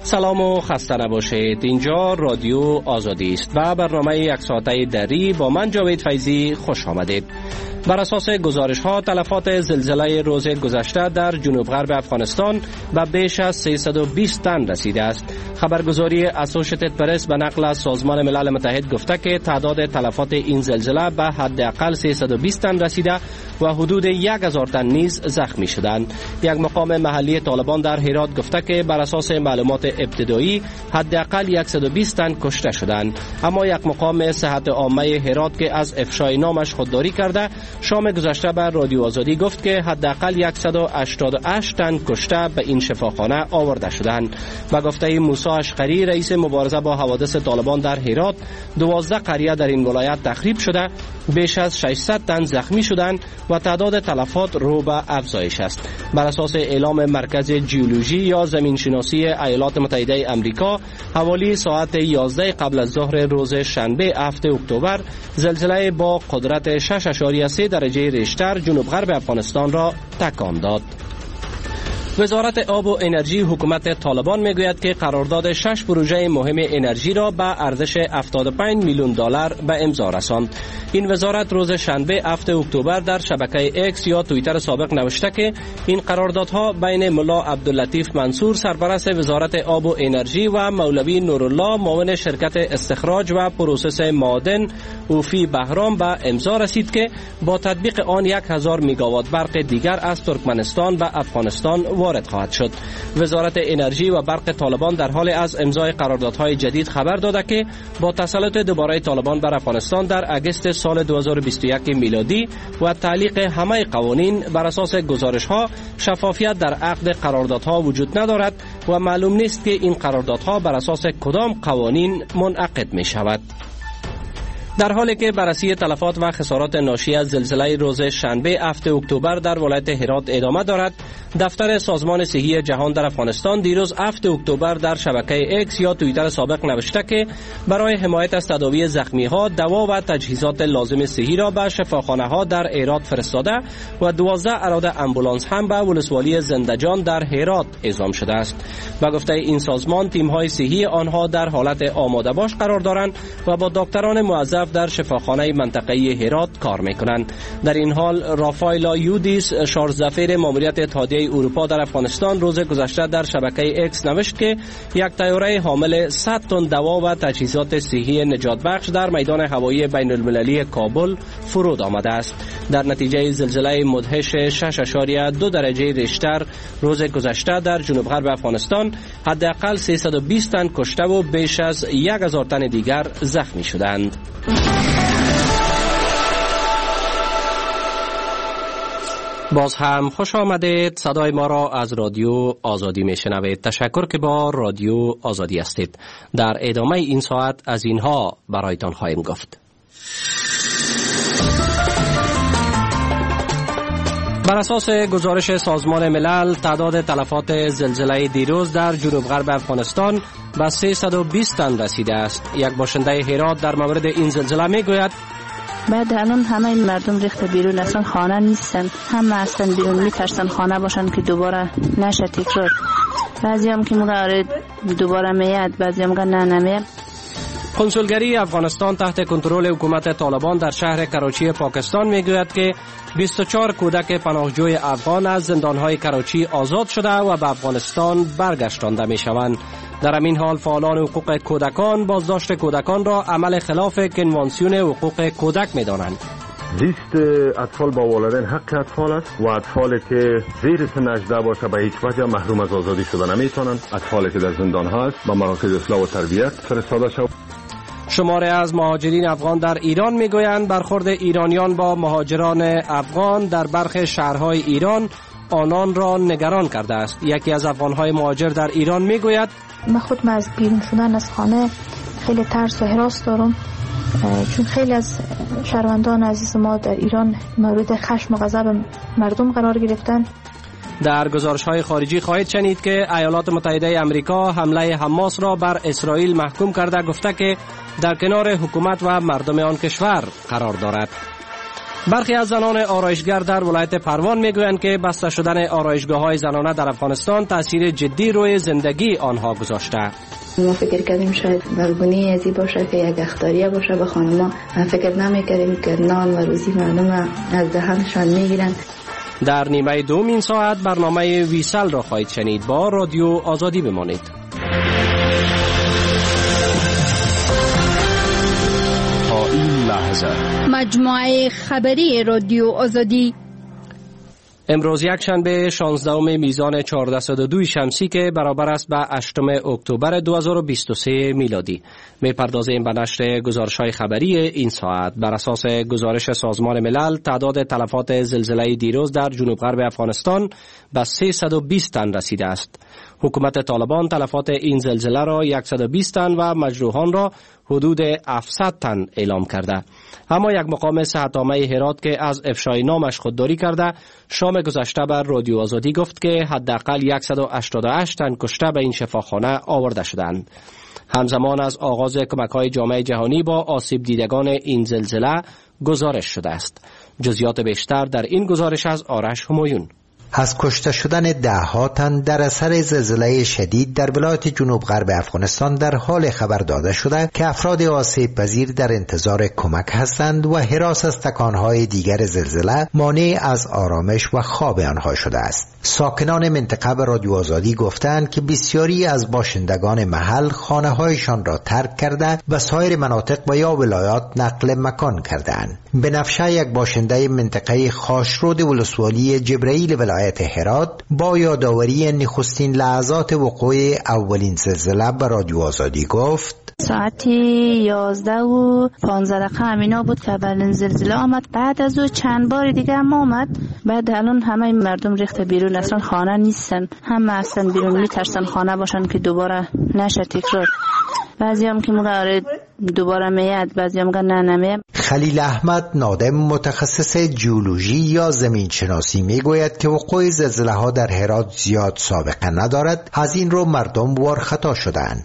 سلام و خسته نباشید. اینجا رادیو آزادی است و برنامه یک ساعته دری با من جاوید فیضی خوش آمدید. بر اساس گزارش ها تلفات زلزله روز گذشته در جنوب غرب افغانستان به بیش از 320 تن رسیده است. خبرگزاری اسوشیتد پرس به نقل از سازمان ملل متحد گفته که تعداد تلفات این زلزله به حداقل 320 تن رسیده و حدود 1000 تن نیز زخمی شدند. یک مقام محلی طالبان در هرات گفته که بر اساس معلومات ابتدایی حداقل 120 تن کشته شدند، اما یک مقام صحت عامه هرات که از افشای نامش خودداری کرده شام گذشته به رادیو آزادی گفت که حداقل 188 تن کشته به این شفاخانه آورده شدند. و گفته موسی اشقری رئیس مبارزه با حوادث طالبان در هرات 12 قریه در این ولایت تخریب شده، بیش از 600 تن زخمی شدند و تعداد تلفات رو به افزایش است. بر اساس اعلام مرکز جیولوژی یا زمینشناسی ایالات متحده آمریکا حوالی ساعت 11 قبل از ظهر روز شنبه 7 اکتبر زلزله با قدرت 6.3 درجه ریشتر جنوب غرب افغانستان را تکان داد. وزارت آب و انرژی حکومت طالبان میگوید که قرارداد 6 پروژه مهم انرژی را به ارزش 75 میلیون دلار به امضا رساند. این وزارت روز شنبه 7 اکتبر در شبکه اکس یا توییتر سابق نوشته که این قراردادها بین ملا عبداللطیف منصور سرپرست وزارت آب و انرژی و مولوی نورالله معاون شرکت استخراج و پروسس معادن اوفی بهرام به امضا رسید که با تطبیق آن 1000 میگاوات برق دیگر از ترکمنستان و افغانستان وارد خواهد شد. وزارت انرژی و برق طالبان در حال از امضای قراردادهای جدید خبر داده که با تسلط دوباره طالبان بر افغانستان در اگست سال 2021 میلادی و تعلیق همه قوانین بر اساس گزارش‌ها شفافیت در عقد قراردادها وجود ندارد و معلوم نیست که این قراردادها بر اساس کدام قوانین منعقد می شود. در حالی که بررسی تلفات و خسارات ناشی از زلزله روز شنبه 7 اکتبر در ولایت هرات ادامه دارد، دفتر سازمان صحی جهان در افغانستان دیروز 7 اکتبر در شبکه اکس یا توییتر سابق نوشته که برای حمایت از تداوی زخمی ها دوا و تجهیزات لازم صحی را به شفاخانه ها در هرات فرستاده و 12 اراده آمبولانس هم به ولسوالی زندجان در هرات اعزام شده است. و گفته این سازمان تیم های صحی آنها در حالت آماده باش قرار دارند و با دکتران موظف در شفاخانه منطقه هرات کار میکنند. در این حال رافایلا یودیس شارژزفیر ماموریت اتحادیه اروپا در افغانستان روز گذشته در شبکه اکس نوشت که یک طیاره حامل 100 تن دوا و تجهیزات صحی نجات بخش در میدان هوایی بین المللی کابل فرود آمده است. در نتیجه زلزله مدهش 6.2 درجه ریشتر روز گذشته در جنوب غرب افغانستان حداقل 320 تن کشته و بیش از 1000 تن دیگر زخمی شدند. باز هم خوش آمدید. صدای ما را از رادیو آزادی میشنوید. تشکر که با رادیو آزادی هستید. در ادامه این ساعت از اینها برایتان خواهیم گفت. بر اساس گزارش سازمان ملل تعداد تلفات زلزله دیروز در جنوب غرب افغانستان به 320 تن رسیده است. یک باشنده هرات در مورد این زلزله میگوید بعد الان همه مردم ریخته بیرون، اصلا خانه نیستن، همه اصلا بیرون میترسن خانه باشن که دوباره نشه تکرار. بعضی هم که میگه دوباره میاد، بعضی هم میگه نه نمیاد. کنسولگری افغانستان تحت کنترل حکومت طالبان در شهر کراچی پاکستان میگوید که 24 کودک پناهجوی افغان از زندانهای کراچی آزاد شده و به افغانستان برگشتانده میشوند. در همین حال فعالان حقوق کودکان بازداشت کودکان را عمل خلاف کنوانسیون حقوق کودک می‌دانند. زیست اطفال با والدین حق اطفال است و اطفالی که زیر سن 18 باشه به هیچ وجه محروم از آزادی شده نمیتونند. اطفالی که در زندان هست به مراکز اصلاح و تربیت فرستاده شود. شماری از مهاجرین افغان در ایران میگویند برخورد ایرانیان با مهاجران افغان در برخی شهرهای ایران آنان را نگران کرده است. یکی از افغانهای مهاجر در ایران میگوید من خودم از بیرون شدن از خانه خیلی ترس و هراس دارم، چون خیلی از شهروندان عزیز ما در ایران مورد خشم و غضب مردم قرار گرفتن. در گزارش‌های خارجی خواهید شنید که ایالات متحده آمریکا حمله حماس را بر اسرائیل محکوم کرده گفته که در کنار حکومت و مردم آن کشور قرار دارد. برخی از زنان آرایشگر در ولایت پروان میگویند که بسته شدن آرایشگاه‌های زنانه در افغانستان تاثیر جدی روی زندگی آنها گذاشته. ما فکر کردیم شاید بلگونی ازی باشه که یک اختاریه باشه به خانم‌ها. فکر نمی‌کردیم که نان و روزی مردم از دهنشان میگیرن. در نیمه دوم این ساعت برنامه ویسل را خواهید شنید. با رادیو آزادی بمانید. تا این لحظه مجموعه خبری رادیو آزادی. امروز یک شنبه 16 میزان 1402 شمسی که برابر است به 8 اکتبر 2023 میلادی. میپردازیم به نشر گزارش‌های خبری این ساعت. بر اساس گزارش سازمان ملل تعداد تلفات زلزله دیروز در جنوب غرب افغانستان به 320 تن رسیده است. حکومت طالبان تلفات این زلزله را 120 تن و مجروحان را حدود 700 تن اعلام کرده. اما یک مقام صحت‌عامه هرات که از افشای نامش خودداری کرده شام گذشته بر رادیو آزادی گفت که حداقل 188 تن کشته به این شفاخانه آورده شدند. همزمان از آغاز کمک‌های جامعه جهانی با آسیب دیدگان این زلزله گزارش شده است. جزئیات بیشتر در این گزارش از آرش همایون. از کشته شدن ده‌ها تن در اثر زلزله شدید در ولایت جنوب غرب افغانستان در حال خبر داده شده که افراد آسیب پذیر در انتظار کمک هستند و هراس از تکانهای دیگر زلزله مانع از آرامش و خواب آنها شده است. ساکنان منطقه به رادیو آزادی گفتند که بسیاری از باشندگان محل خانه‌هایشان را ترک کرده و سایر مناطق و یا ولایات نقل مکان کردند. بنفشه یک باشنده منطقه خاشرود ولسوالی جبرائیل ولایت هرات با یادآوری نخستین لحظات وقوع اولین زلزله به رادیو آزادی گفت: ساعت 11:15 همینا بود که اولین زلزله آمد. بعد از او چند بار دیگه هم آمد. بعد الان همه مردم ریخته بیرون، اصلا خانه نیستن، همه اصلا بیرون میترسن خانه باشن که دوباره نشه تکرار. بعضی هم که میگه دوباره میاد، بعضی هم میگه نه نمیاد. خلیل احمد نادم متخصص جیولوژی یا زمین شناسی میگوید که وقوع زلزله ها در هرات زیاد سابقه ندارد، از این رو مردم وارخطا شدند.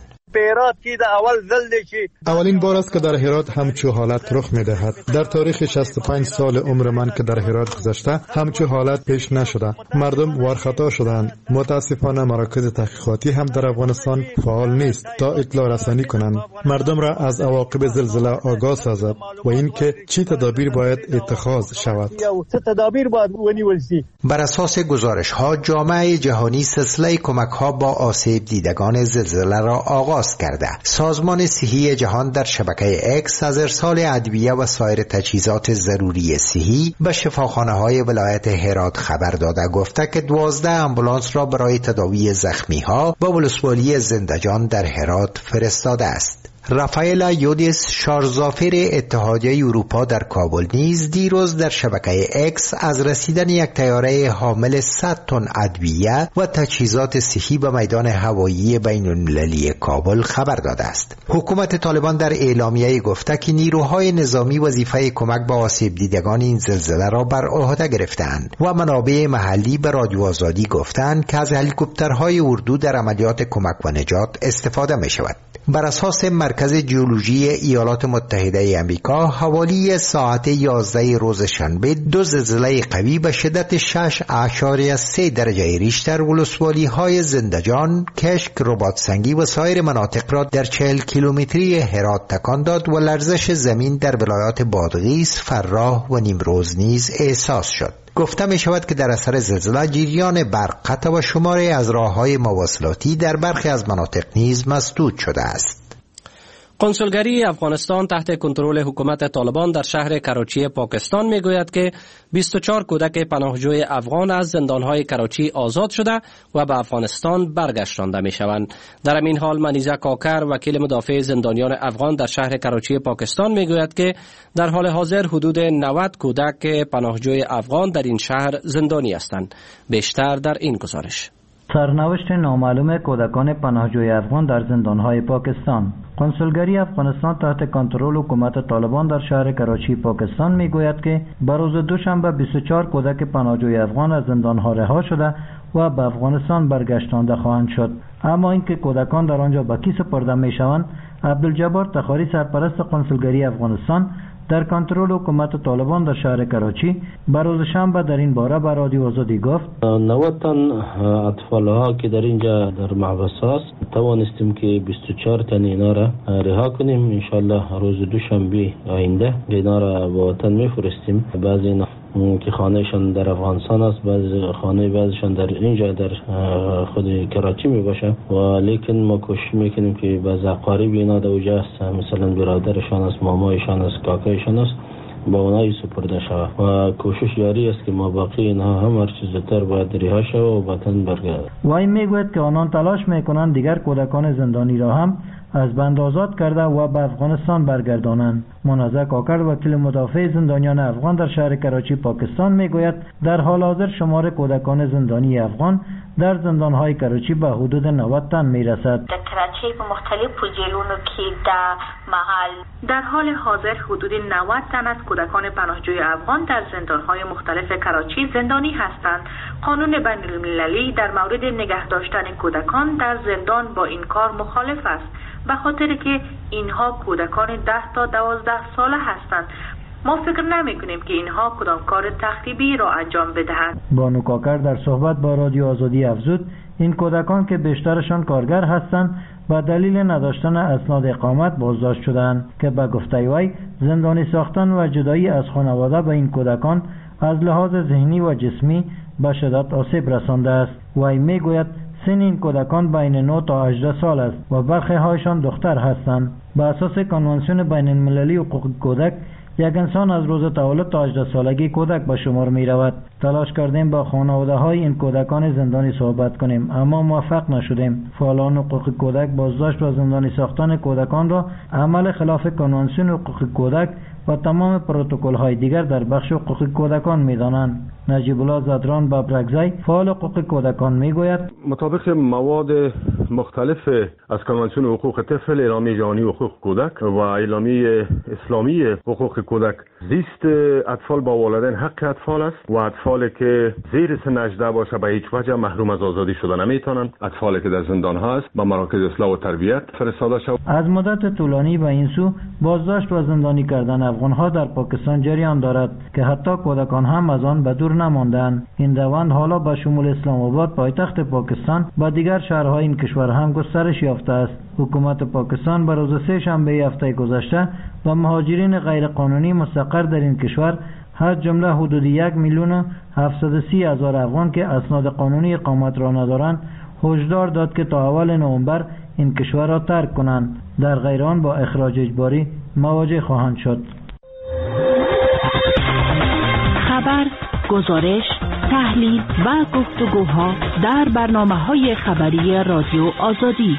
اولین بار است که در هرات همچو حالت رخ می‌دهد. در تاریخ 65 سال عمر من که در هرات گذشته همچو حالت پیش نشده. مردم وارخطا شدند. متاسفانه مراکز تحقیقاتی هم در افغانستان فعال نیست تا اطلاع رسانی کنند، مردم را از عواقب زلزله آگاه سازد و اینکه چی تدابیر باید اتخاذ شود. بر اساس گزارش ها جامعه جهانی سلسله کمک ها با آسیب دیدگان زلزله را آغاز کرده. سازمان صحی جهان در شبکه اکس از ارسال ادویه و سایر تجهیزات ضروری صحی به شفاخانه های ولایت هرات خبر داده گفته که 12 آمبولانس را برای تداوی زخمی ها به ولسوالی زندجان در هرات فرستاده است. رافائل یودیس شارزافر اتحادیه اروپا در کابل نیز دیروز در شبکه اکس از رسیدن یک طیاره حامل 100 تن ادویه و تجهیزات صحی به میدان هوایی بین المللی کابل خبر داده است. حکومت طالبان در اعلامیه گفته که نیروهای نظامی وظیفه کمک به آسیب دیدگان این زلزله را بر عهده گرفتند و منابع محلی به رادیو آزادی گفتند که از هلیکوپترهای اردو در عملیات کمک و نجات استفاده می شود. بر اساس مرکز جیولوژی ایالات متحده امریکا حوالی ساعت 11 روز شنبه 2 زلزله قوی به شدت 6.3 درجه ریشتر ولسوالی های زندجان، کشک، رباطسنگی و سایر مناطق را در 40 کیلومتری هرات تکان داد و لرزش زمین در ولایات بادغیس، فراه و نیمروز نیز احساس شد. گفته می شود که در اثر زلزله جریان برق قطع و شماری از راه‌های مواصلاتی در برخی از مناطق نیز مسدود شده است. کنسولگری افغانستان تحت کنترل حکومت طالبان در شهر کراچی پاکستان میگوید که 24 کودک پناهجوی افغان از زندانهای کراچی آزاد شده و به افغانستان برگشتانده میشوند. در این حال منیزه کاکر وکیل مدافع زندانیان افغان در شهر کراچی پاکستان میگوید که در حال حاضر حدود 90 کودک پناهجوی افغان در این شهر زندانی هستند. بیشتر در این گزارش. سرنوشت نامعلوم کودکان پناهجوی افغان در زندانهای پاکستان. کنسولگری افغانستان تحت کنترل حکومت طالبان در شهر کراچی پاکستان میگوید که بر روز دوشنبه 24 کودک پناهجوی افغان از زندانها رها شده و به افغانستان برگشتانده خواهند شد. اما اینکه کودکان در آنجا به کی سپرده میشوند، عبدالجبار تخاری سرپرست کنسولگری افغانستان در کنترل حکومت طالبان در شهر کراچی به روز شنبه در این باره به رادیو آزادی گفت 90 تن اطفال ها که در اینجا در محبس هست توانستیم که 24 تن اینا را رها کنیم. انشالله روز دوشنبه آینده اینا را به وطن میفرستیم. بعضی اینا که خانهشان در افغانستان است، بعضیشان در اینجا در خود کراچی می باشه و لیکن ما کوشش میکنیم که بعض اقارب اینا در اونجا است، مثلا برادرشان است، مامایشان است، کاکایشان است، با اونایی سپرده شود و کوشش جاری است که ما باقی اینها هم هر چیز زودتر باید رها شود و وطن برگردد. وی میگوید که آنان تلاش میکنند دیگر کودکان زندانی را هم از بند آزاد کرده و به افغانستان برگردانند. منازع کاکر وکیل مدافع زندانیان افغان در شهر کراچی پاکستان میگوید در حال حاضر شمار کودکان زندانی افغان در زندانهای کراچی به حدود 90 تن میرسد. در کراچی به مختلف پوزیشن‌ها که در محل در حال حاضر حدود 90 تن از کودکان پناهجوی افغان در زندانهای مختلف کراچی زندانی هستند. قانون بین‌المللی در مورد نگه داشتن کودکان در زندان با این کار مخالف است، به خاطر که اینها کودکان 10 تا 12 ساله هستند. ما فکر نمی کنیم که اینها کدام کار تخریبی را انجام بدهند. بانو کاکر در صحبت با رادیو آزادی افزود این کودکان که بیشترشان کارگر هستند به دلیل نداشتن اسناد اقامت بازداشت شدند که به گفته وی زندانی ساختن و جدایی از خانواده به این کودکان از لحاظ ذهنی و جسمی به شدت آسیب رسانده است. وی میگوید سن این کودکان بین 9 تا 18 سال است و برخی هایشان دختر هستند. به اساس کنوانسیون بین المللی حقوق کودک یک انسان از روز تولد تا 18 سالگی کودک به شمار می رود. تلاش کردیم با خانواده های این کودکان زندانی صحبت کنیم اما موفق نشدیم. فعالان حقوق کودک بازداشت و زندانی ساختن کودکان را عمل خلاف کنوانسیون حقوق کودک و تمام پروتکل های دیگر در بخش حقوق کودکان می دانند. نجیب الله زدران ببرگزی فعال حقوق کودکان می گوید مطابق مواد مختلف از کنوانسیون حقوق طفل، اعلامیه جهانی حقوق کودک و اعلامیه اسلامی حقوق کودک، زیست اطفال با والدین حق اطفال است و اطفالی که زیر سن 18 باشه به هیچ وجه محروم از آزادی شده نمیتونند. اطفالی که در زندان هست به مراکز اصلاح و تربیت فرستاده شود. از مدت طولانی به این سو بازداشت و زندانی کردن افغان ها در پاکستان جریان دارد که حتی کودکان هم از آن به دور نماندند. این روند حالا به شمول اسلام آباد پایتخت پاکستان و دیگر شهرهای این کشور هم گسترش یافته است. حکومت پاکستان به روز سه شنبه هفته گذشته و مهاجرین غیرقانونی مستقر در این کشور هر جمله حدود 1,730,000 افغان که اسناد قانونی اقامت را ندارند هشدار داد که تا اول نوامبر این کشور را ترک کنند، در غیر آن با اخراج اجباری مواجه خواهند شد. خبر، گزارش، تحلیل و گفتگوها در برنامه‌های خبری رادیو آزادی.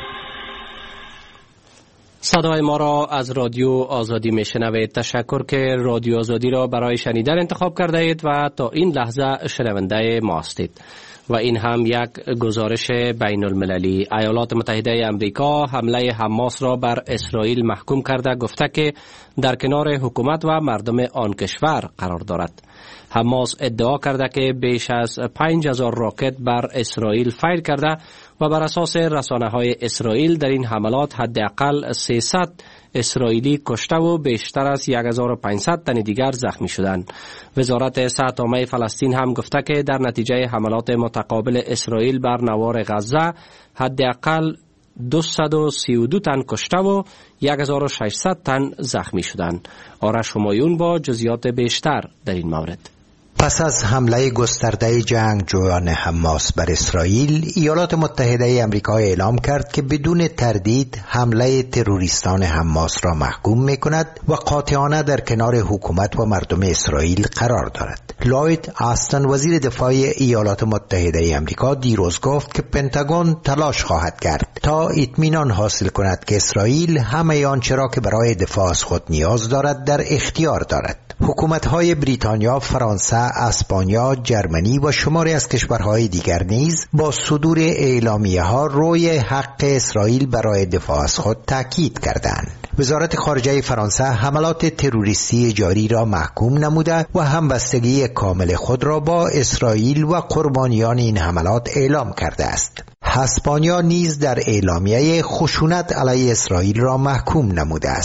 صدای ما را از رادیو آزادی میشنوید. تشکر که رادیو آزادی را برای شنیدن انتخاب کرده اید و تا این لحظه شنونده ما هستید. و این هم یک گزارش بین المللی. ایالات متحده امریکا حمله حماس را بر اسرائیل محکوم کرده، گفته که در کنار حکومت و مردم آن کشور قرار دارد. حماس ادعا کرده که بیش از 5,000 راکت بر اسرائیل فیر کرده و بر اساس رسانه‌های اسرائیل در این حملات حداقل 300 اسرائیلی کشته و بیشتر از 1500 تن دیگر زخمی شدند. وزارت صحت عامه فلسطین هم گفته که در نتیجه حملات متقابل اسرائیل بر نوار غزه حداقل 232 تن کشته و 1600 تن زخمی شدند. آرش همایون با جزئیات بیشتر در این مورد. پس از حمله گسترده جنگجویان حماس بر اسرائیل، ایالات متحده آمریکا اعلام کرد که بدون تردید حمله تروریستان حماس را محکوم می‌کند و قاطعانه در کنار حکومت و مردم اسرائیل قرار دارد. لوید آستن وزیر دفاع ایالات متحده آمریکا دیروز گفت که پنتاگون تلاش خواهد کرد تا اطمینان حاصل کند که اسرائیل همه آنچه را که برای دفاع از خود نیاز دارد در اختیار دارد. حکومت‌های بریتانیا، فرانسه، اسپانیا، جرمنی و شماری از کشورهای دیگر نیز با صدور اعلامیه‌ها روی حق اسرائیل برای دفاع از خود تاکید کردند. وزارت خارجه فرانسه حملات تروریستی جاری را محکوم نموده و همبستگی کامل خود را با اسرائیل و قربانیان این حملات اعلام کرده است. اسپانیا نیز در اعلامیه خشونت علیه اسرائیل را محکوم نموده است.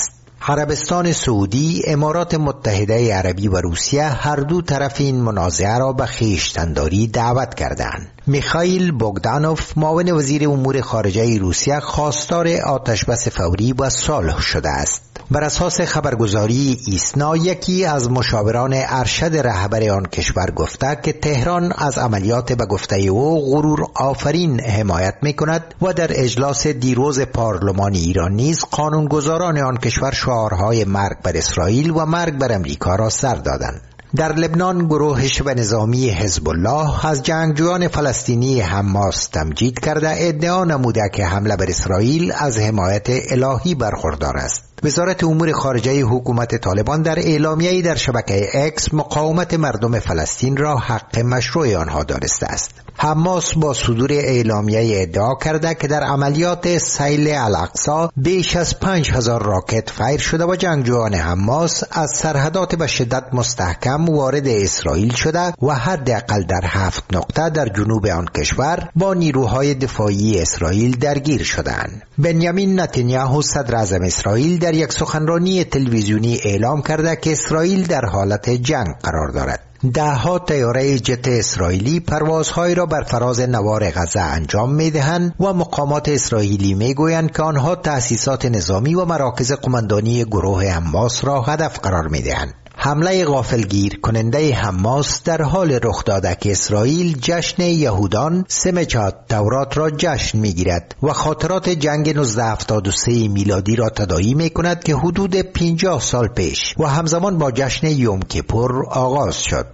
عربستان سعودی، امارات متحده عربی و روسیه هر دو طرف این منازعه را به خویشتن‌داری دعوت کردند. میخائیل بوگدانوف، معاون وزیر امور خارجه روسیه، خواستار آتشبس فوری و صلح شده است. بر اساس خبرگزاری ایسنا، یکی از مشاوران ارشد رهبر آن کشور گفته که تهران از عملیات به گفته او غرور آفرین حمایت می‌کند و در اجلاس دیروز پارلمان ایران نیز قانونگذاران آن کشور شعارهای مرگ بر اسرائیل و مرگ بر امریکا را سر دادند. در لبنان، گروه شبه نظامی حزب الله از جنگجویان فلسطینی حماس تمجید کرده ادعا نموده که حمله بر اسرائیل از حمایت الهی برخوردار است. وزارت امور خارجه حکومت طالبان در اعلامیه‌ای در شبکه اکس مقاومت مردم فلسطین را حق مشروع آنها دانسته است. حماس با صدور اعلامیه ادعا کرده که در عملیات سیل الاقصی بیش از 5000 راکت فایر شده و جنگجویان حماس از سرحدات به شدت مستحکم وارد اسرائیل شده و حداقل در 7 نقطه در جنوب آن کشور با نیروهای دفاعی اسرائیل درگیر شدند. بنیامین نتانیاهو، صدر اعظم اسرائیل، در یک سخنرانی تلویزیونی اعلام کرده که اسرائیل در حالت جنگ قرار دارد. ده‌ها طیاره جت اسرائیلی پروازهایی را بر فراز نوار غزه انجام می‌دهند و مقامات اسرائیلی می‌گویند که آنها تأسیسات نظامی و مراکز قماندانی گروه حماس را هدف قرار می‌دهند. حمله غافلگیر کننده حماس در حال رخ داده که اسرائیل جشن یهودان سمچات تورات را جشن می‌گیرد و خاطرات جنگ 1973 میلادی را تداعی می‌کند که حدود 50 سال پیش و همزمان با جشن یوم کیپور آغاز شد.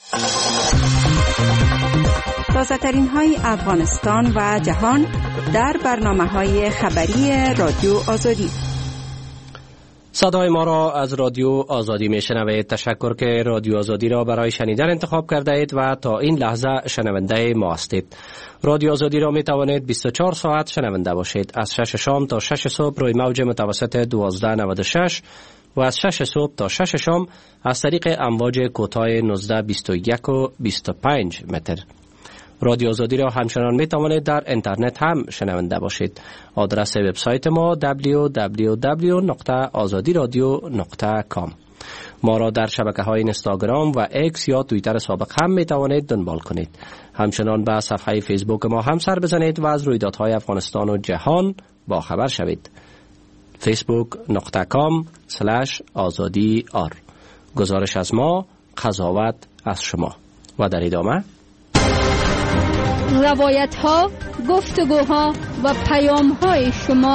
تازه‌ترین های افغانستان و جهان در برنامه‌های خبری رادیو آزادی. صدای ما را از رادیو آزادی میشنوید. تشکر که رادیو آزادی را برای شنیدن انتخاب کرده اید و تا این لحظه شنونده ما هستید. رادیو آزادی را می توانید 24 ساعت شنونده باشید. از 6 شام تا 6 صبح روی موج متوسط 1296 و از 6 صبح تا 6 شام از طریق امواج کوتاه 19، 21 و 25 متر. رادیو آزادی را همچنان می توانید در اینترنت هم شنونده باشید. آدرس وبسایت ما www.azadiradio.com. ما را در شبکه‌های اینستاگرام و اکس یا توییتر سابق هم می توانید دنبال کنید. همچنان به صفحه فیسبوک ما هم سر بزنید و از رویدادهای افغانستان و جهان با خبر شوید. facebook.com/azadi.ar. گزارش از ما، قضاوت از شما. و در ادامه روایت ها، گفتگوها و پیام های شما.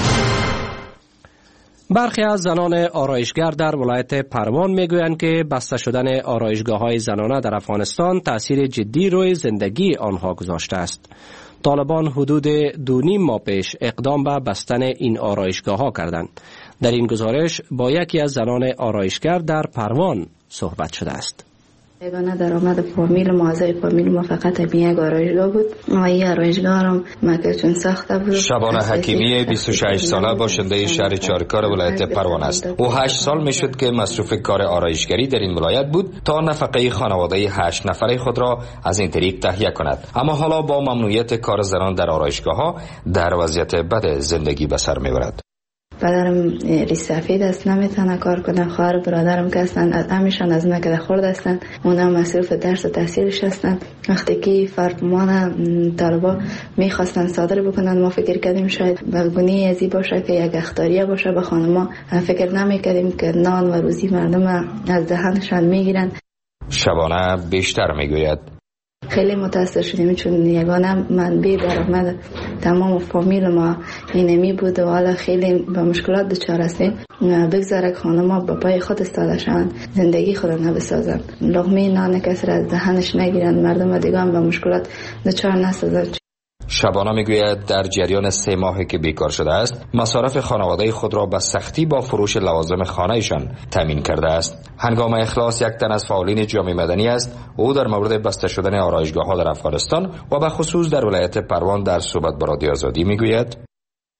برخی از زنان آرایشگر در ولایت پروان میگویند که بسته شدن آرایشگاه‌های زنانه در افغانستان تأثیر جدی روی زندگی آنها گذاشته است. طالبان حدود 2.5 ماه پیش اقدام به بستن این آرایشگاه‌ها کردند. در این گزارش با یکی از زنان آرایشگر در پروان صحبت شده است. یگانه درآمد فامیل ما، اعضای فامیل ما فقط یک آرایشگاه بود و این آرایشگاه را ما چون ساخته بود. شبانه حکیمی 26 ساله باشنده شهر چارکار ولایت پروان است. او 8 سال میشد که مصروف کار آرایشگری در این ولایت بود تا نفقه خانواده 8 نفره خود را از این طریق تهیه کند. اما حالا با ممنوعیت کار زنان در آرایشگاه‌ها در وضعیت بد زندگی به سر میبرد. پدرم ریش سفید است، نمیتونه کار کنه. خواهر برادرم که هستند همیشان از نکده خورد هستند، اونا مصروف درس و تحصیلش هستند. وقتی که فرمان طالبا میخواستن صادر بکنن، ما فکر کردیم شاید بگونی ازی باشه که یک اخطاریه باشه به خانما. فکر نمیکردیم که نان و روزی مردم از دهنشان میگیرن. شبانه بیشتر میگوید خیلی متاثر شدیم چون یگانه منبع درآمد تمام فامیل ما اینمی بود و حالا خیلی با مشکلات دچار هستیم. بگذاره خانم‌ها با پای خود استاده شوند، زندگی خود را بسازند، لقمه نان کسی از دهنش نگیرند، مردم دیگه هم با مشکلات دچار نسازند. شبانه میگوید در جریان 3 ماهی که بیکار شده است، مصارف خانواده خود را به سختی با فروش لوازم خانه‌شان تامین کرده است. هنگام اخلاص یک تن از فعالین جامعه مدنی است. او در مورد بسته شدن آرایشگاه‌ها در افغانستان و به خصوص در ولایت پروان در صحبت با رادیو آزادی میگوید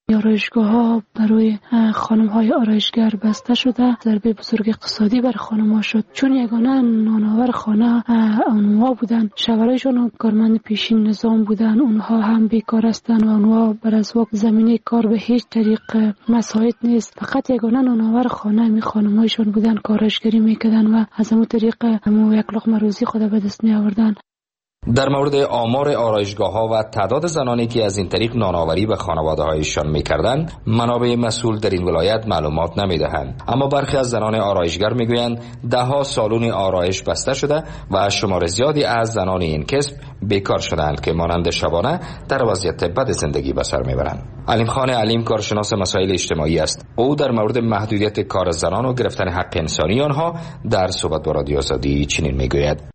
آرایشگاه‌ها برای خانم‌های آرایشگر بسته شده، ضربه بزرگ اقتصادی بر خانم‌ها شد، چون یگانه نانآور خانه اونها بودن، شوهرایشان کارمند پیشین نظام بودن، اونها هم بیکار هستند و اونها بر اساس زمینه کار به هیچ طریق مساعد نیست. فقط یگانه نانآور خانه می خانم‌هایشان بودن، آرایشگری میکردن و از همون طریق یک لقمه روزی خود به دست می آوردن. در مورد آمار آرایشگاه‌ها و تعداد زنانی که از این طریق نانآوری به خانواده‌هایشان می‌کردند، منابع مسئول در این ولایت معلومات نمی‌دهند. اما برخی از زنان آرایشگر می‌گویند ده‌ها سالن آرایش بسته شده و شمار زیادی از زنان این کسب بیکار شدند که مانند شبانه در وضعیت بد زندگی به سر می‌برند. علیم خان علیم کارشناس مسائل اجتماعی است. او در مورد محدودیت کار زنان و گرفتن حق انسانی آنها در صحبت با رادیو آزادی چنین می‌گوید: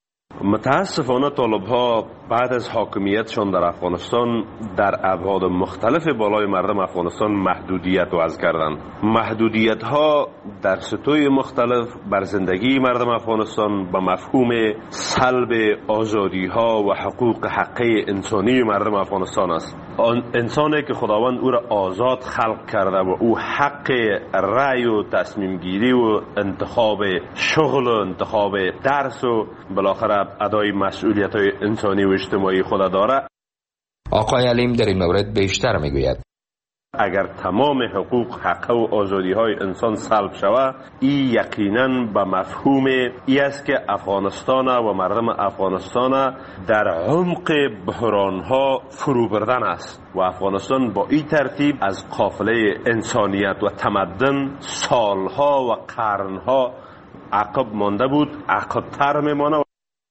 متاسفانه طالب‌ها بعد از حاکمیتشان در افغانستان در ابعاد مختلف بالای مردم افغانستان محدودیت وضع کردند. محدودیت‌ها در سطوح مختلف بر زندگی مردم افغانستان به مفهوم سلب آزادی‌ها و حقوق حقی انسانی مردم افغانستان است. آن انسانی که خداوند او را آزاد خلق کرده و او حق رأی و تصمیم گیری و انتخاب شغل و انتخاب درس و بالاخره ادای مسئولیت‌های انسانی و اجتماعی خود داره. آقای علیم در این مورد بیشتر میگوید: اگر تمام حقوق، حق و آزادی‌های انسان سلب شود، این یقیناً به مفهوم ای است که افغانستان و مردم افغانستان در عمق بحران‌ها فرو بردن است و افغانستان با این ترتیب از قافله انسانیت و تمدن سالها و قرنها عقب مانده بود، عقب‌تر میمانه.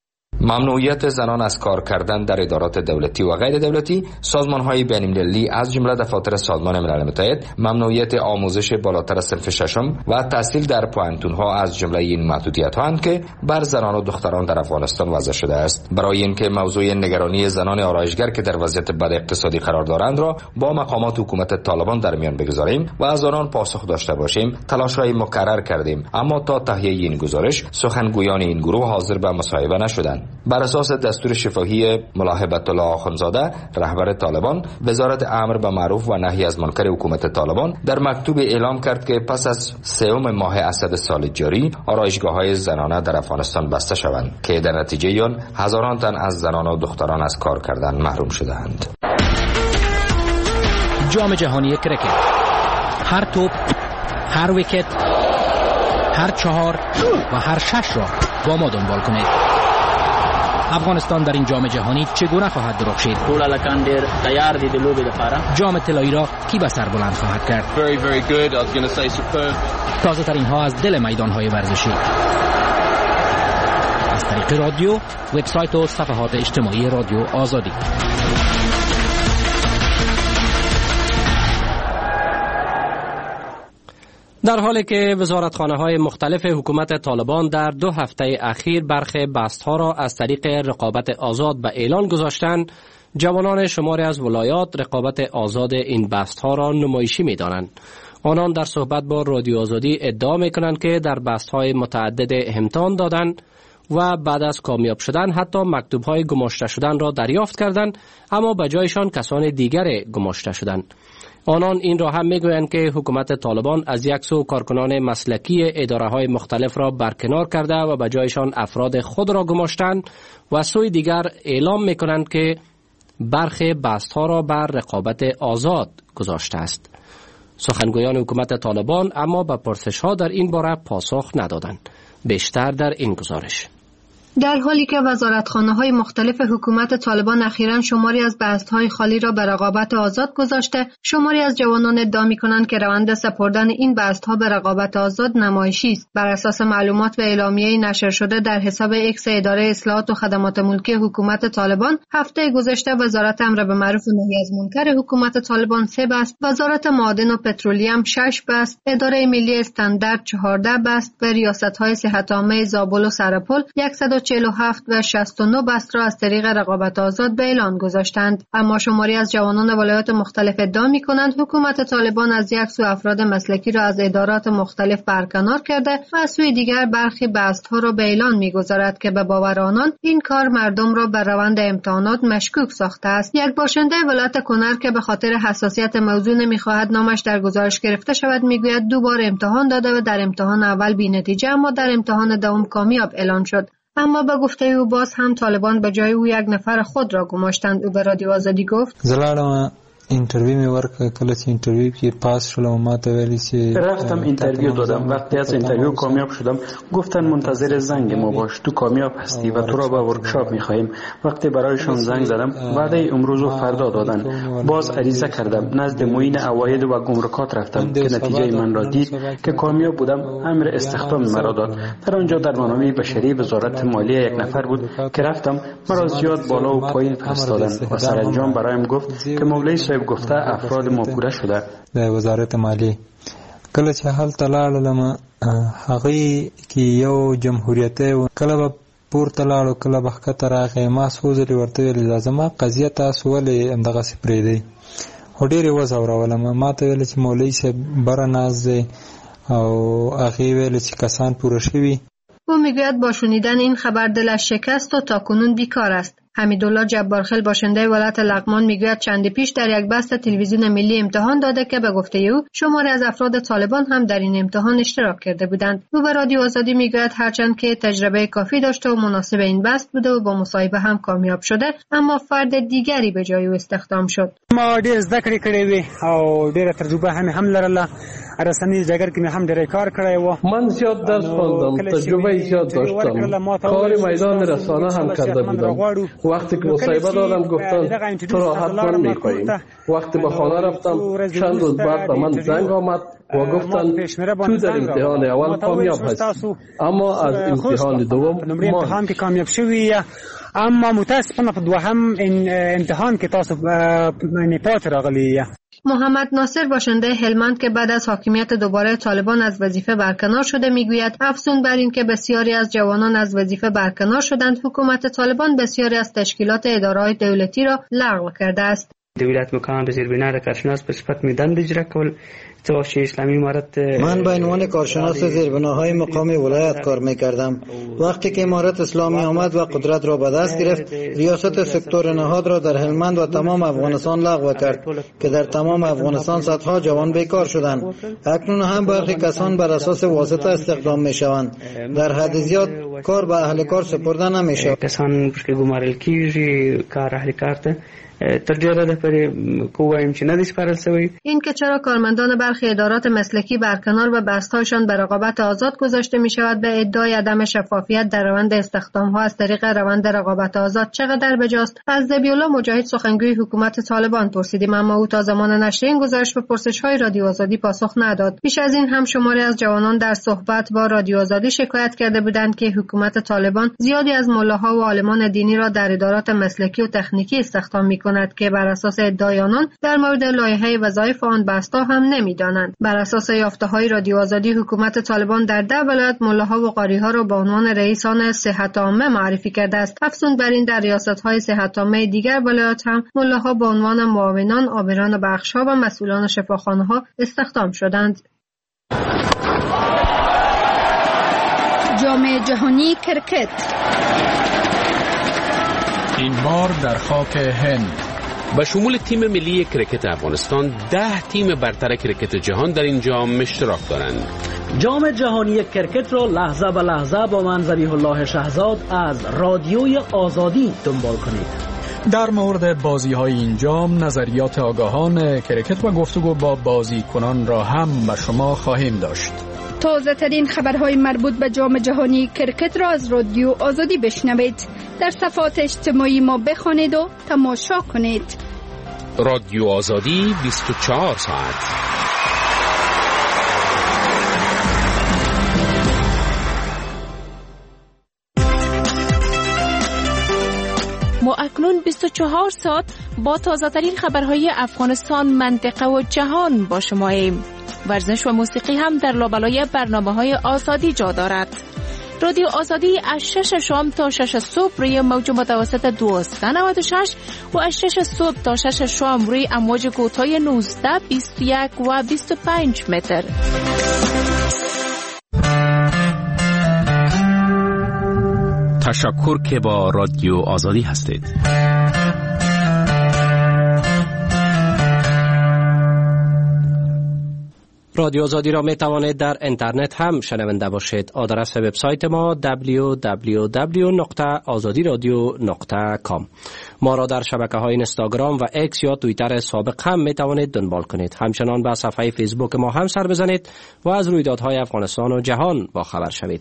ممنوعیت زنان از کار کردن در ادارات دولتی و غیر دولتی، سازمان‌های بین‌المللی از جمله دفاتر سازمان ملل متحد، ممنوعیت آموزش بالاتر از صنف ششم و تحصیل در پوهنتون‌ها از جمله این محدودیت‌هاند که بر زنان و دختران در افغانستان وضع شده است. برای اینکه موضوع نگرانی زنان آرایشگر که در وضعیت بد اقتصادی قرار دارند را با مقامات حکومت طالبان در میان بگذاریم و از آنان پاسخ داشته باشیم، تلاش‌های مکرر کردیم، اما تا تهیه این گزارش سخنگویان این گروه حاضر به مصاحبه نشدند. بر اساس دستور شفاهی ملاحبت الله آخونزاده رهبر طالبان، وزارت امر به معروف و نهی از منکر حکومت طالبان در مکتوب اعلام کرد که پس از سوم ماه اسد سال جاری آرایشگاه‌های زنانه در افغانستان بسته شوند که در نتیجه آن هزاران تن از زنان و دختران از کار کردن محروم شدند. جام جهانی کرکت، هر توپ، هر ویکت، هر 4 و هر 6 را با ما دنبال کنید. افغانستان در این جام جهانی چگونه خواهد درخشید؟ ټول هلکان ډېر تیار دي د لوبې لپاره. جام طلایی را کی به سر بلند خواهد کرد؟ Very very good. I was going to say superb. تازه ترین ها از دل میدان های ورزشی از طریق رادیو، وبسایت و صفحات اجتماعی رادیو آزادی. در حالی که وزارتخانه‌های مختلف حکومت طالبان در 2 هفته اخیر برخی بست‌ها را از طریق رقابت آزاد به اعلان گذاشتند، جوانان شماری از ولایات رقابت آزاد این بست‌ها را نمایشی می‌دانند. آنان در صحبت با رادیو آزادی ادعا می‌کنند که در بست‌های متعدد امتحان دادند و بعد از کامیاب شدن حتی مکتوب‌های گماشته شدن را دریافت کردند، اما به جایشان کسان دیگر گماشته شدند. آنان این را هم میگویند که حکومت طالبان از یک سو کارکنان مسلکی اداره‌های مختلف را برکنار کرده و به جایشان افراد خود را گماشتند و سوی دیگر اعلام میکنند که برخی بست‌ها را بر رقابت آزاد گذاشته است. سخنگویان حکومت طالبان اما به پرسش‌ها در این باره پاسخ ندادند. بیشتر در این گزارش. در حالی که وزارتخانه‌های مختلف حکومت طالبان اخیراً شماری از بست‌های خالی را به رقابت آزاد گذاشته، شماری از جوانان ادعا می‌کنند که روند سپردن این بست‌ها به رقابت آزاد نمایشی است. بر اساس معلومات و اعلامیه‌ای نشر شده در حساب اکس اداره اصلاحات و خدمات ملکی حکومت طالبان، هفته گذشته وزارت امر به معروف و نهی از منکر حکومت طالبان 3 بست، وزارت معادن و پترولیم 6 بست، اداره ملی استاندارد 14 بست و ریاست‌های صحت عامه زابل و سرپل 47 و 69 بست را از طریق رقابت آزاد به اعلان گذاشتند. اما شماری از جوانان ولایات مختلف ادعا می‌کنند حکومت طالبان از یک سو افراد مسلکی را از ادارات مختلف برکنار کرده و از سوی دیگر برخی بست‌ها را به اعلان می‌گذارد که به باور آنان این کار مردم را به روند امتحانات مشکوک ساخته است. یک باشنده ولایت کنر که به خاطر حساسیت موضوع نمی‌خواهد نامش در گزارش گرفته شود می‌گوید دوباره امتحان داده و در امتحان اول بی‌نتیجه اما در امتحان دوم کامیاب اعلان شد. اما به گفته او باز هم طالبان به جای او یک نفر خود را گماشتند. او به رادیو آزادی گفت اینترویو می ورک کله چې اینترویو کې پاس شدم ما ته ویلی چې رفتم اینترویو دادم. وقتی از اینترویو کامیاب شدم گفتن منتظر زنگ ما باش، تو کامیاب هستی و تو را به ورکشاپ می خواهیم. وقتی برایشان زنگ زدم وعده امروز و فردا دادن. باز عریضه کردم نزد معین عواید و گمرکات رفتم که نتیجه من را دید که کامیاب بودم. امر استخدام مرا داد. در آنجا در منابع بشری وزارت مالیه یک نفر بود که رفتم مرا زیاد بالا و پایین فرستادن و سرانجام برایم گفت که مولوی گفته افراد ما پوره شده. د وزارت مالی کله چې حل تلاړم هغه کې یو جمهوریت کله پور تلاړو کله بخکته راغی ما سوزلی ورته ویل لازمه قضیه تاسو ولې اندغه سپری دی هډيري وزاورولم ما ته ویل چې مولوی صاحب برناز او هغه ویل چې کسان پوره شوی. او میگوید با شنیدن این خبر دلش شکست و تاکنون بیکار است. حمیدالله جبارخیل باشنده ولایت لغمان میگوید چند پیش در یک بست تلویزیون ملی امتحان داده که به گفته او شماری از افراد طالبان هم در این امتحان اشتراک کرده بودند. او به رادیو آزادی میگوید هرچند که تجربه کافی داشته و مناسب این بست بوده و با مصاحبه هم کامیاب شده اما فرد دیگری به جای او استخدام شد. ما ډېر زده کړې کړې وې او ډېره تجربه هم لرله. رسنی جگر که هم در کار کړی و. من زیاد درس خواندم، تجربه زیاد داشتم، کار میدان رسانه هم کرده بودم. وقتی که مصاحبه دادم گفتن تو را حتما میخواییم. وقتی به خانه رفتم چند روز بعد به من زنگ آمد و گفتن تو در امتحان اول کامیاب هستی اما از امتحان دوم امتحان که کامیاب شوی اما متاسفانه په دوهم امتحان که تاسو پات راغلی. محمد ناصر باشنده هلمند که بعد از حاکمیت دوباره طالبان از وظیفه برکنار شده میگوید افزون بر این که بسیاری از جوانان از وظیفه برکنار شدند حکومت طالبان بسیاری از تشکیلات اداره‌های دولتی را لغو کرده است. دولت مکان به زیربنای کارشناس به صفت میدان اجرا کول تواشی اسلامی امارت. من به عنوان کارشناس زیربناهای مقام ولایت کار میکردم. وقتی که امارت اسلامی آمد و قدرت را به دست گرفت ریاست سکتور نهاد را در هلمند و تمام افغانستان لغو کرد که در تمام افغانستان صدها جوان بیکار شدند. اکنون هم برخی کسان بر اساس واسطه استخدام میشوند. در حد زیاد کار به اهل کار سپرده نمیشود. کسان که گمارل کیږي کار اهل کار ته ترجیح ده پر کووایم چې نه سپارل شوی. این که چرا کارمندان برخی ادارات مسلکی برکنار و بست‌هایشان به رقابت آزاد گذاشته می شود به ادعای عدم شفافیت در روند استخدام‌ها از طریق روند رقابت آزاد چقدر بجاست؟ از ذبیح‌الله مجاهد سخنگوی حکومت طالبان پرسیدیم اما او تا زمان نشر این گزارش به پرسش‌های رادیو آزادی پاسخ نداد. پیش از این هم شماری از جوانان در صحبت با رادیو آزادی شکایت کرده بودند که حکومت طالبان زیادی از ملاها و عالمان دینی را در ادارات مسلکی و تکنیکی استخدام می‌کند که بر اساس ادعای آنان در مورد لایحه وظایف آن بستا هم نمی‌دانند. بر اساس یافته‌های رادیو آزادی حکومت طالبان در 10 ولایت ملاها و قاری‌ها را به عنوان رئیسان صحت عامه معرفی کرده است. افزون بر این در ریاست‌های صحت عامه دیگر ولایات هم ملاها به عنوان معاونان، آمران بخش‌ها و مسئولان شفاخانه‌ها استخدام شدند. جام جهانی کرکت این بار در خاک هند به شمول تیم ملی کرکت افغانستان 10 تیم برتر کرکت جهان در این جام اشتراک دارند. جام جهانی کرکت را لحظه به لحظه با من ذبیح الله شهزاد از رادیوی آزادی دنبال کنید. در مورد بازی‌های این جام نظریات آگاهان کرکت و گفتگو با بازیکنان را هم به شما خواهیم داشت. تازه ترین خبرهای مربوط به جام جهانی کرکت را از رادیو آزادی بشنوید. در صفحات اجتماعی ما بخوانید و تماشا کنید. رادیو آزادی 24 ساعت. ما اکنون 24 ساعت با تازه ترین خبرهای افغانستان، منطقه و جهان با شماییم. ورزش و موسیقی هم در لابلای برنامه‌های آزادی جا دارد. رادیو آزادی از 6 شام تا 6 صبح روی موج متوسط 1296 و از 6 صبح تا 6 شام روی امواج کوتاه 19، 21 و 25 متر. تشکر که با رادیو آزادی هستید. رادیو آزادی را می توانید در اینترنت هم شنونده باشید. آدرس وبسایت ما www.azadiradio.com. ما را در شبکه‌های اینستاگرام و اکس یا توییتر سابق هم می توانید دنبال کنید. همچنان به صفحه فیسبوک ما هم سر بزنید و از رویدادهای افغانستان و جهان با خبر شوید.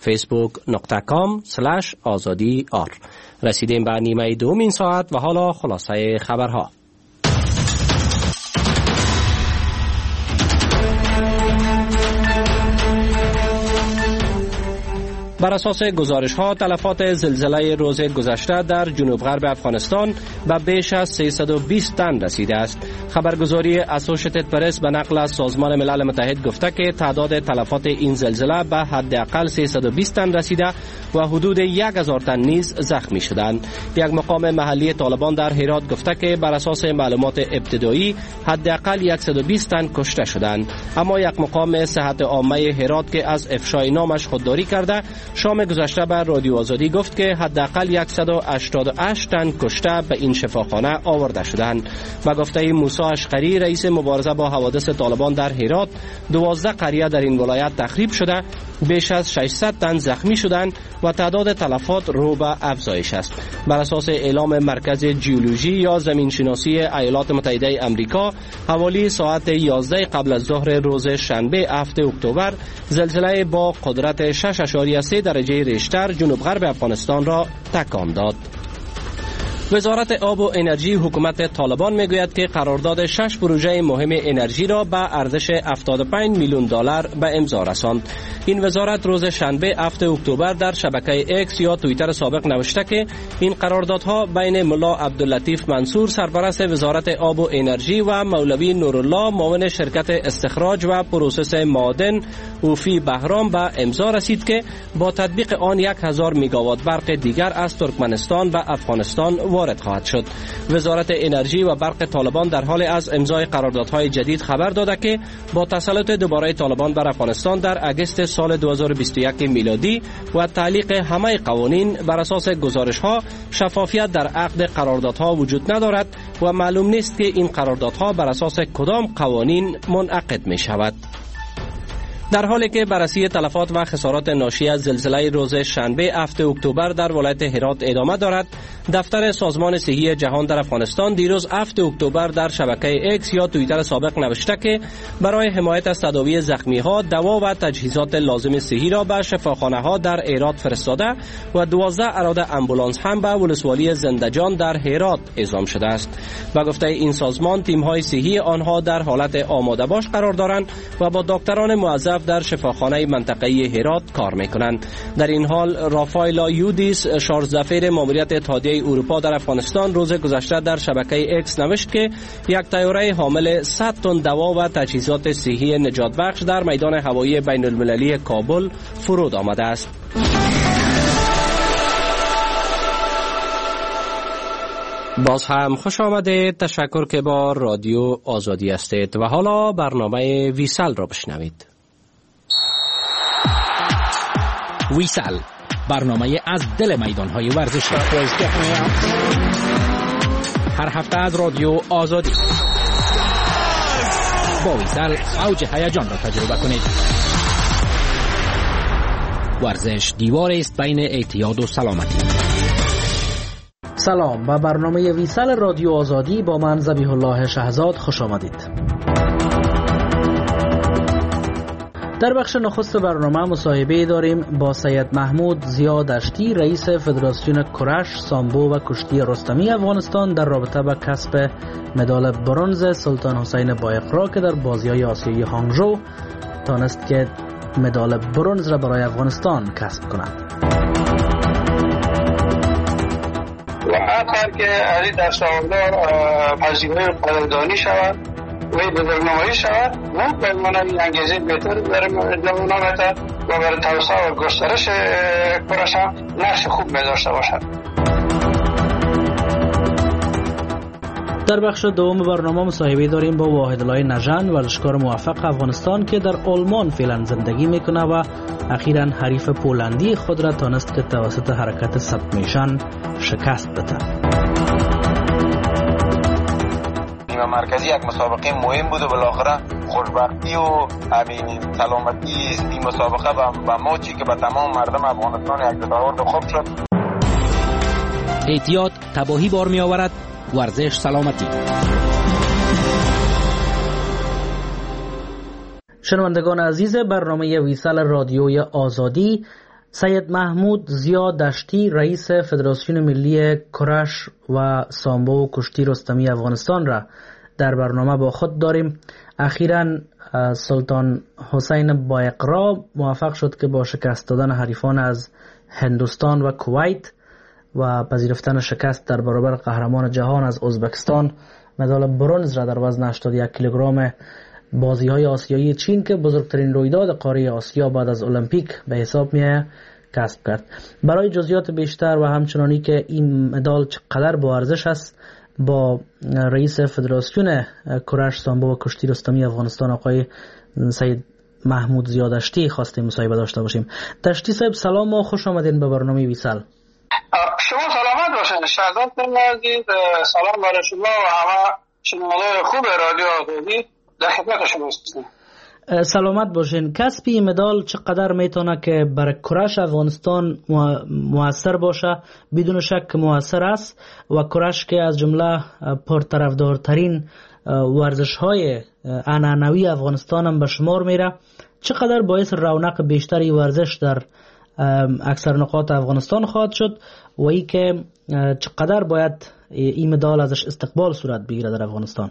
facebook.com/azadi_r. رسیدیم به نیمه دوم این ساعت و حالا خلاصه خبرها. بر اساس گزارش‌ها تلفات زلزله روز گذشته در جنوب غرب افغانستان به بیش از 320 تن رسیده است. خبرگزاری اسوشیتد پرس به نقل از سازمان ملل متحد گفته که تعداد تلفات این زلزله به حداقل 320 تن رسیده و حدود 1000 تن نیز زخمی شدند. یک مقام محلی طالبان در هرات گفته که بر اساس معلومات ابتدایی حداقل 120 تن کشته شدند، اما یک مقام صحت عامه هرات که از افشای نامش خودداری کرده شام گذشته بر رادیو آزادی گفت که حداقل 188 تن کشته به این شفاخانه آورده شدند. و گفته موسی اشقری رئیس مبارزه با حوادث طالبان در هرات 12 قریه در این ولایت تخریب شده، بیش از 600 تن زخمی شدند و تعداد تلفات رو به افزایش است. بر اساس اعلام مرکز جیولوژی یا زمینشناسی ایالات متحده آمریکا حوالی ساعت 11 قبل از ظهر روز شنبه 7 اکتبر زلزله با قدرت 6.3 درجه ریشتر جنوب غرب افغانستان را تکان داد. وزارت آب و انرژی حکومت طالبان میگوید که قرارداد 6 پروژه مهم انرژی را به ارزش 75 میلیون دلار به امضا رساند. این وزارت روز شنبه 7 اکتبر در شبکه اکس یا توییتر سابق نوشته که این قراردادها بین ملا عبداللطیف منصور سرپرست وزارت آب و انرژی و مولوی نورالله معاون شرکت استخراج و پروسس معادن اوفی بهرام به امضا رسید که با تطبیق آن 1000 میگاوات برق دیگر از ترکمنستان به افغانستان وارد خواهد شد. وزارت انرژی و برق طالبان در حال از امضای قراردادهای جدید خبر داده که با تسلط دوباره طالبان بر افغانستان در اگست سال 2021 میلادی و تعلیق همه قوانین بر اساس گزارش‌ها شفافیت در عقد قراردادها وجود ندارد و معلوم نیست که این قراردادها بر اساس کدام قوانین منعقد می شود. در حالی که بررسی تلفات و خسارات ناشی از زلزله روز شنبه 7 اکتبر در ولایت هرات ادامه دارد، دفتر سازمان صحی جهان در افغانستان دیروز 7 اکتبر در شبکه اکس یا توییتر سابق نوشته که برای حمایت از تداوی زخمی‌ها دوا و تجهیزات لازم صحی را به شفاخانه‌ها در هرات فرستاده و 12 اراده آمبولانس هم به ولسوالی زندجان در هرات اعزام شده است. و گفته این سازمان تیم‌های صحی آنها در حالت آماده باش قرار دارند و با دکتران موظف در شفاخانه منطقه‌ای هرات کار می‌کنند. در این حال رافایلا یودیس شارژدفیر ماموریت اتحادیه اروپا در افغانستان روز گذشته در شبکه اکس نوشت که یک طیاره حامل 100 تن دوا و تجهیزات صحی نجات بخش در میدان هوایی بین المللی کابل فرود آمده است. باز هم خوش آمدید. تشکر که با رادیو آزادی هستید و حالا برنامه ویسل را بشنوید. ویسل، برنامه از دل میدان‌های ورزشی، هر هفته از رادیو آزادی. با ویسل اوج هیجان را تجربه کنید. ورزش دیواری است بین اعتیاد و سلامتی. سلام، به برنامه ویسل رادیو آزادی با من ذبیح الله شهزاد خوش آمدید. در بخش نخست برنامه مصاحبه داریم با سید محمود ضیا دشتی، رئیس فدراسیون کرش، سامبو و کشتی رستمی افغانستان در رابطه با کسب مدال برنز سلطان حسین بایقرا که در بازی‌های آسیایی هانگژو تانست که مدال برنز را برای افغانستان کسب کند. و اگر که علی دستاوردار پذیرای قدردانی شود و به برنامه‌ای شود و به من انگیزه بهتر برای جوانان و برای توسعه و گسترش کرش هم نقش خوب می داشته باشد. در بخش دوم برنامه مصاحبه داریم با واحدالله نژند، ورزشکار موفق افغانستان که در آلمان فعلا زندگی میکنه و اخیراً حریف پولندی خود را تانست که توسط حرکت سبمیشن شکست بده. نیمه مرکزی یک مسابقه مهم بود و بالاخره خوشبختی و همین سلامتی این مسابقه و ماچی که به تمام مردم افغانستان یک دستاورد خوب شد. احتیاط تباهی بار می آورد، ورزش سلامتی. شنوندگان عزیز برنامه ویسال رادیوی آزادی، سید محمود ضیا دشتی رئیس فدراسیون ملی کرش و سامبو و کشتی رستمی افغانستان را در برنامه با خود داریم. اخیراً سلطان حسین بایقرا موفق شد که با شکست دادن حریفان از هندوستان و کویت و پذیرفتن شکست در برابر قهرمان جهان از ازبکستان مدال برنز را در وزن 81 کیلوگرم بازی‌های آسیایی چین که بزرگترین رویداد قاره آسیا بعد از المپیک به حساب می‌آید کسب کرد. برای جزئیات بیشتر و همچنانی که این مدال چقدر با ارزش است با رئیس فدراسیون کرش سامبو و کشتی رستمی افغانستان آقای سید محمود ضیا دشتی خواستیم مصاحبه داشته باشیم. دشتی صاحب سلام و خوش آمدین به برنامه ویسال. شما سلامت باشین. شهزاد عزیز، سلام برای شما و همه شنوندگان خوب رادیو آزادی، در خدمت شما هستم. سلامت باشین. کسب این مدال چقدر میتونه که برای کرش افغانستان موثر باشه؟ بدون شک موثر است و کرش که از جمله پرطرفدارترین ورزش‌های عنعنوی افغانستان هم به شمار میره، چقدر باعث رونق بیشتری ورزش در اکثر نقاط افغانستان خواهد شد و ای که چقدر باید این مدال ازش استقبال صورت بگیره در افغانستان؟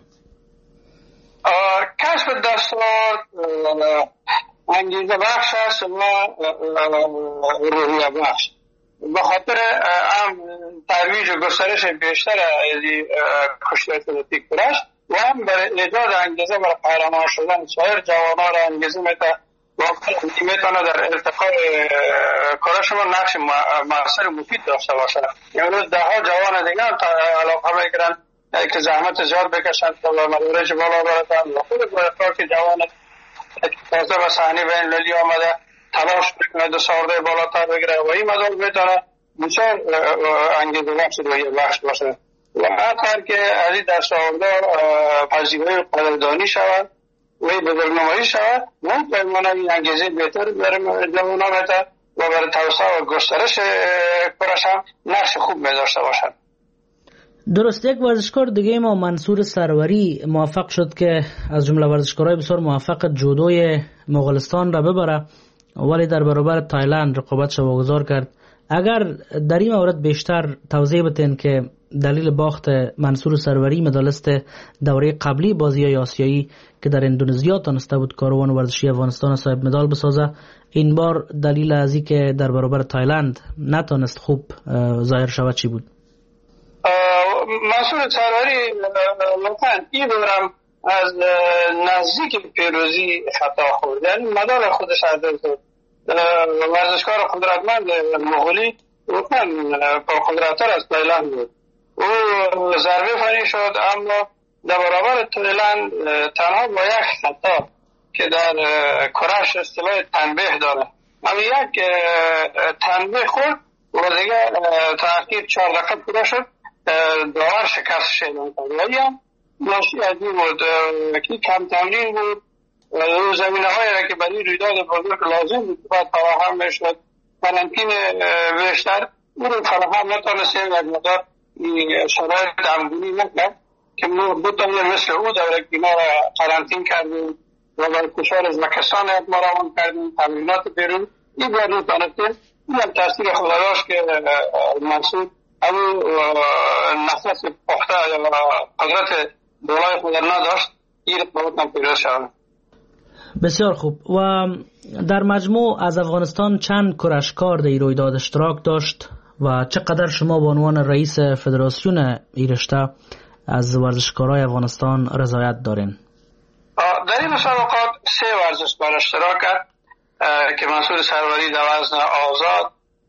کسب دستاورد انگیزه بخش است و روحیه بخش. به خاطر هم ترویج و گسترش بیشتر از کشتی اتلتیک کرش و هم برای ایجاد انگیزه برای قهرمان شدن سایر جوانان را انگیزه میتونه در ارتقاء کرش ما نقش مؤثر مفید داشته باشه. امروز ده ها جوان دیگه علاقه میگیرن که زحمت زیاد بکشن تا به مدارج بالا برسن و خود که جوان تازه به صحنه بین المللی آمده تلاش بکنه دستاورد بالاتر بگیره و این مدال میتونه بسیار انگیزه بخش روحیه بخش باشه و هر که از این دستاوردها پذیرای قدردانی شود و بزرگنمایی شود میتونه این انگیزه بهتر برای جوانان بده و برای توسعه و گسترش کرش هم نقش خوب می داشته باشد. درست. یک ورزشکار دیگه ما منصور سروری موفق شد که از جمله ورزشکارهای بسیار موفق جودوی مغولستان را ببره ولی در برابر تایلند رقابتش واگذار کرد. اگر در این مورد بیشتر توضیح بدین که دلیل باخت منصور سروری مدالست دوره قبلی بازی‌های آسیایی که در اندونزیا تانسته بود کاروان ورزشی افغانستان صاحب مدال بسازه، این بار دلیل ازی که در برابر تایلند نتانست خوب ظاهر شود چی بود؟ منصور سروری لطفاً این دورم از نزدیک پیروزی خطا خورد، یعنی مدال خودش از دست ورزشکار قدرتمند مغولی لطفاً پرقدرت‌تر از تایلند بود. او ضربه فنی شد اما در برابر تایلند تنها با یک خطا که در کرش اصطلاح تنبیه داره اما یک تنبیه خورد و دیگه تاخیر 4 دقیقه پورا شد داور شکست اعلام کرد. ولی هم ناشی از این بود که کم تمرین بود و زمینه هایی را که برای رویداد بزرگ لازم بود باید فراهم میشد قرنطینه بیشتر اون رو فراهم نتونستیم یک مقدار شرایط دمگونی نکرد که ما بودیم مثل او دوره که ما را قرنطین کردیم و برای کشور ازبکستان ما روان کردیم تمرینات بیرون این باید نتونستیم. این هم تاثیر خداداشت که منصور اما نفس پخته یا قدرت دولای خود نداشت این رقابت هم پیروز شد. بسیار خوب. و در مجموع از افغانستان چند کرشکار در این رویداد اشتراک داشت و چقدر شما به عنوان رئیس فدراسیون این رشته از ورزشکارای افغانستان رضایت دارین؟ در این مسابقات 3 ورزشکار اشتراک کرد. که منصور سروری در وزن آزاد،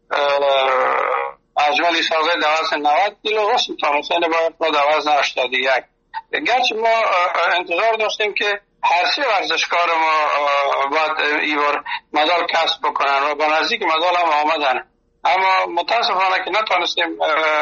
اجمل ایساقی در وزن 90 کیلو و سلطان حسین بایقرا در وزن 81. گرچه ما انتظار داشتیم که هر سه ورزشکار ما باید ایوار مدال کسب بکنن و به نزدیک مدال هم آمدن، اما متاسفانه که نتونستیم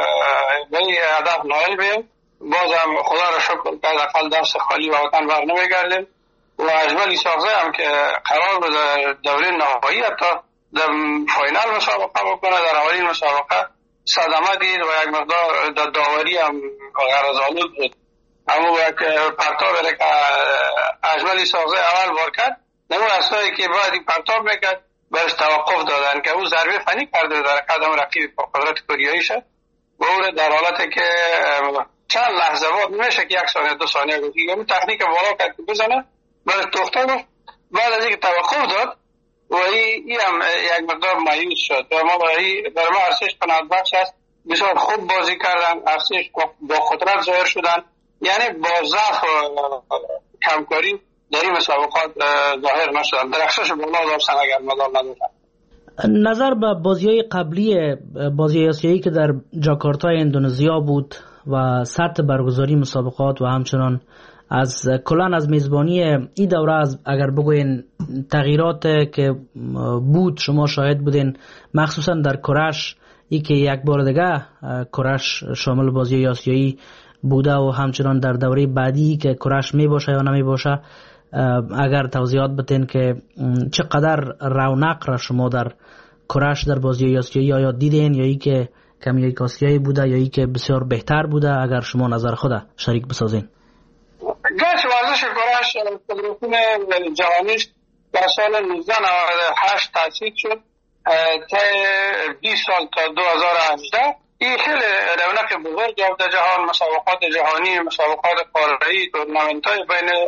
به این هدف نائل بیم. بازم خدا را شکر که حداقل دست خالی و وطن بر نمیگردیم و اجمل ایساقی هم که قرار بود در دوره نهایی حتی در فاینال مسابقه بکنه، در اولین مسابقه صدمه دید و یک مقدار در داوری هم غرض‌آلود بود. اما یک پرتاب که اجمل ایساقی اول بار کرد، نمو اصلایی که باید پرتاب میکرد برش توقف دادن که او ضربه فنی کرده در قدم رقیب قدرت کوریایی شد و او در حالتی که چند لحظه بعد نمیشه که 1 ثانیه 2 ثانیه گفتی، یعنی تکنیک بالا کرد که بزنه برش توخته گفت. بعد از اینکه توقف داد و این هم یک مقدار مایوس شد و ما در ما ارسش قناعت بخش است. بسیار خوب بازی کردن، ارسش با قدرت ظاهر شدن، یعنی با ضعف و کمکاری در این مسابقات ظاهر نشدن. درخشش بالا داشتن اگر مدال نداشتن. نظر به بازی‌های قبلی بازی آسیایی که در جاکارتا اندونزیا بود و سطح برگزاری مسابقات و همچنان از کلان از میزبانی این دوره اگر بگوین تغییرات که بود شما شاهد بودین، مخصوصا در کرش، ای که یک بار دیگه کرش شامل بازی آسیایی بوده و همچنان در دوره بعدی که کرش می باشه یا نمی باشه، اگر توضیحات بتین که چقدر رونق را شما در کرش در بازی آسیایی آیا دیدین یا ای که کمی یک آسیایی بوده یا ای که بسیار بهتر بوده، اگر شما نظر خود شریک بسازین. گرچه ورزش کرش فدراسیون جهانیش در سال 1998 تأسیس شد تا 20 سال تا 2018 این خیلی رونق بزرگ در جهان، مسابقات جهانی، مسابقات قاره‌ای، تورنمنت‌های بین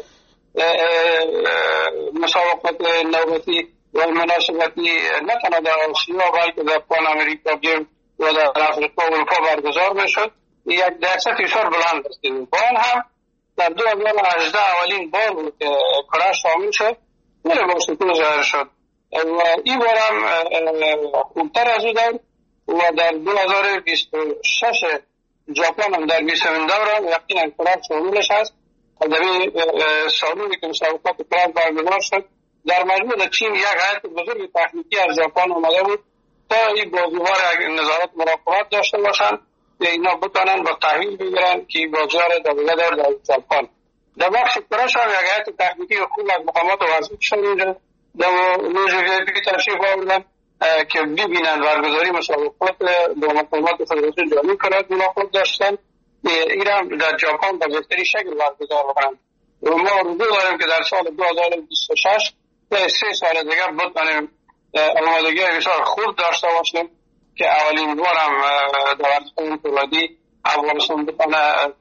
مسابقات نوبتی و مناسبتی نه تنها در آسیا بلکه در پان امریکا گیم و در افریقا و اروپا برگزار میشد. یک درصد بسیار بلند است. با آن هم در 2018 اولین بار بود که کرش شامل شد، خیلی با شکوه ظاهر شد و این بار هم خوبتر از او دارد و در 2026 ژاپن هم در 20 دوران یقینا کرش شاملش هست. در این سالونی که مسابقات کرش برگزار شد در مجموع چین یک هیئت بزرگ تکنیکی از ژاپن آمده بود تا این بازی‌ها را نظارت مراقبت داشته باشند که اینا بتونن با تحویل بگیرن که بازی‌ها را در ژاپن. در بخش کرش هم یک هیئت تکنیکی خوب از مقامات ورزشی اینجا در موضوعی تشریف آوردن که ببینن برگزاری مسابقات با مقامات فدراسیون جهانی کرج ملاقات داشتن. این هم در ژاپن به بهترین شکل برگزار بکنن و ما آرزو داریم که در سال 2026 تا 3 سال دیگر بتونیم آمادگی بسیار خوب داشته باشیم که اولین بار هم در ورزش فولادی افغانستان بتونه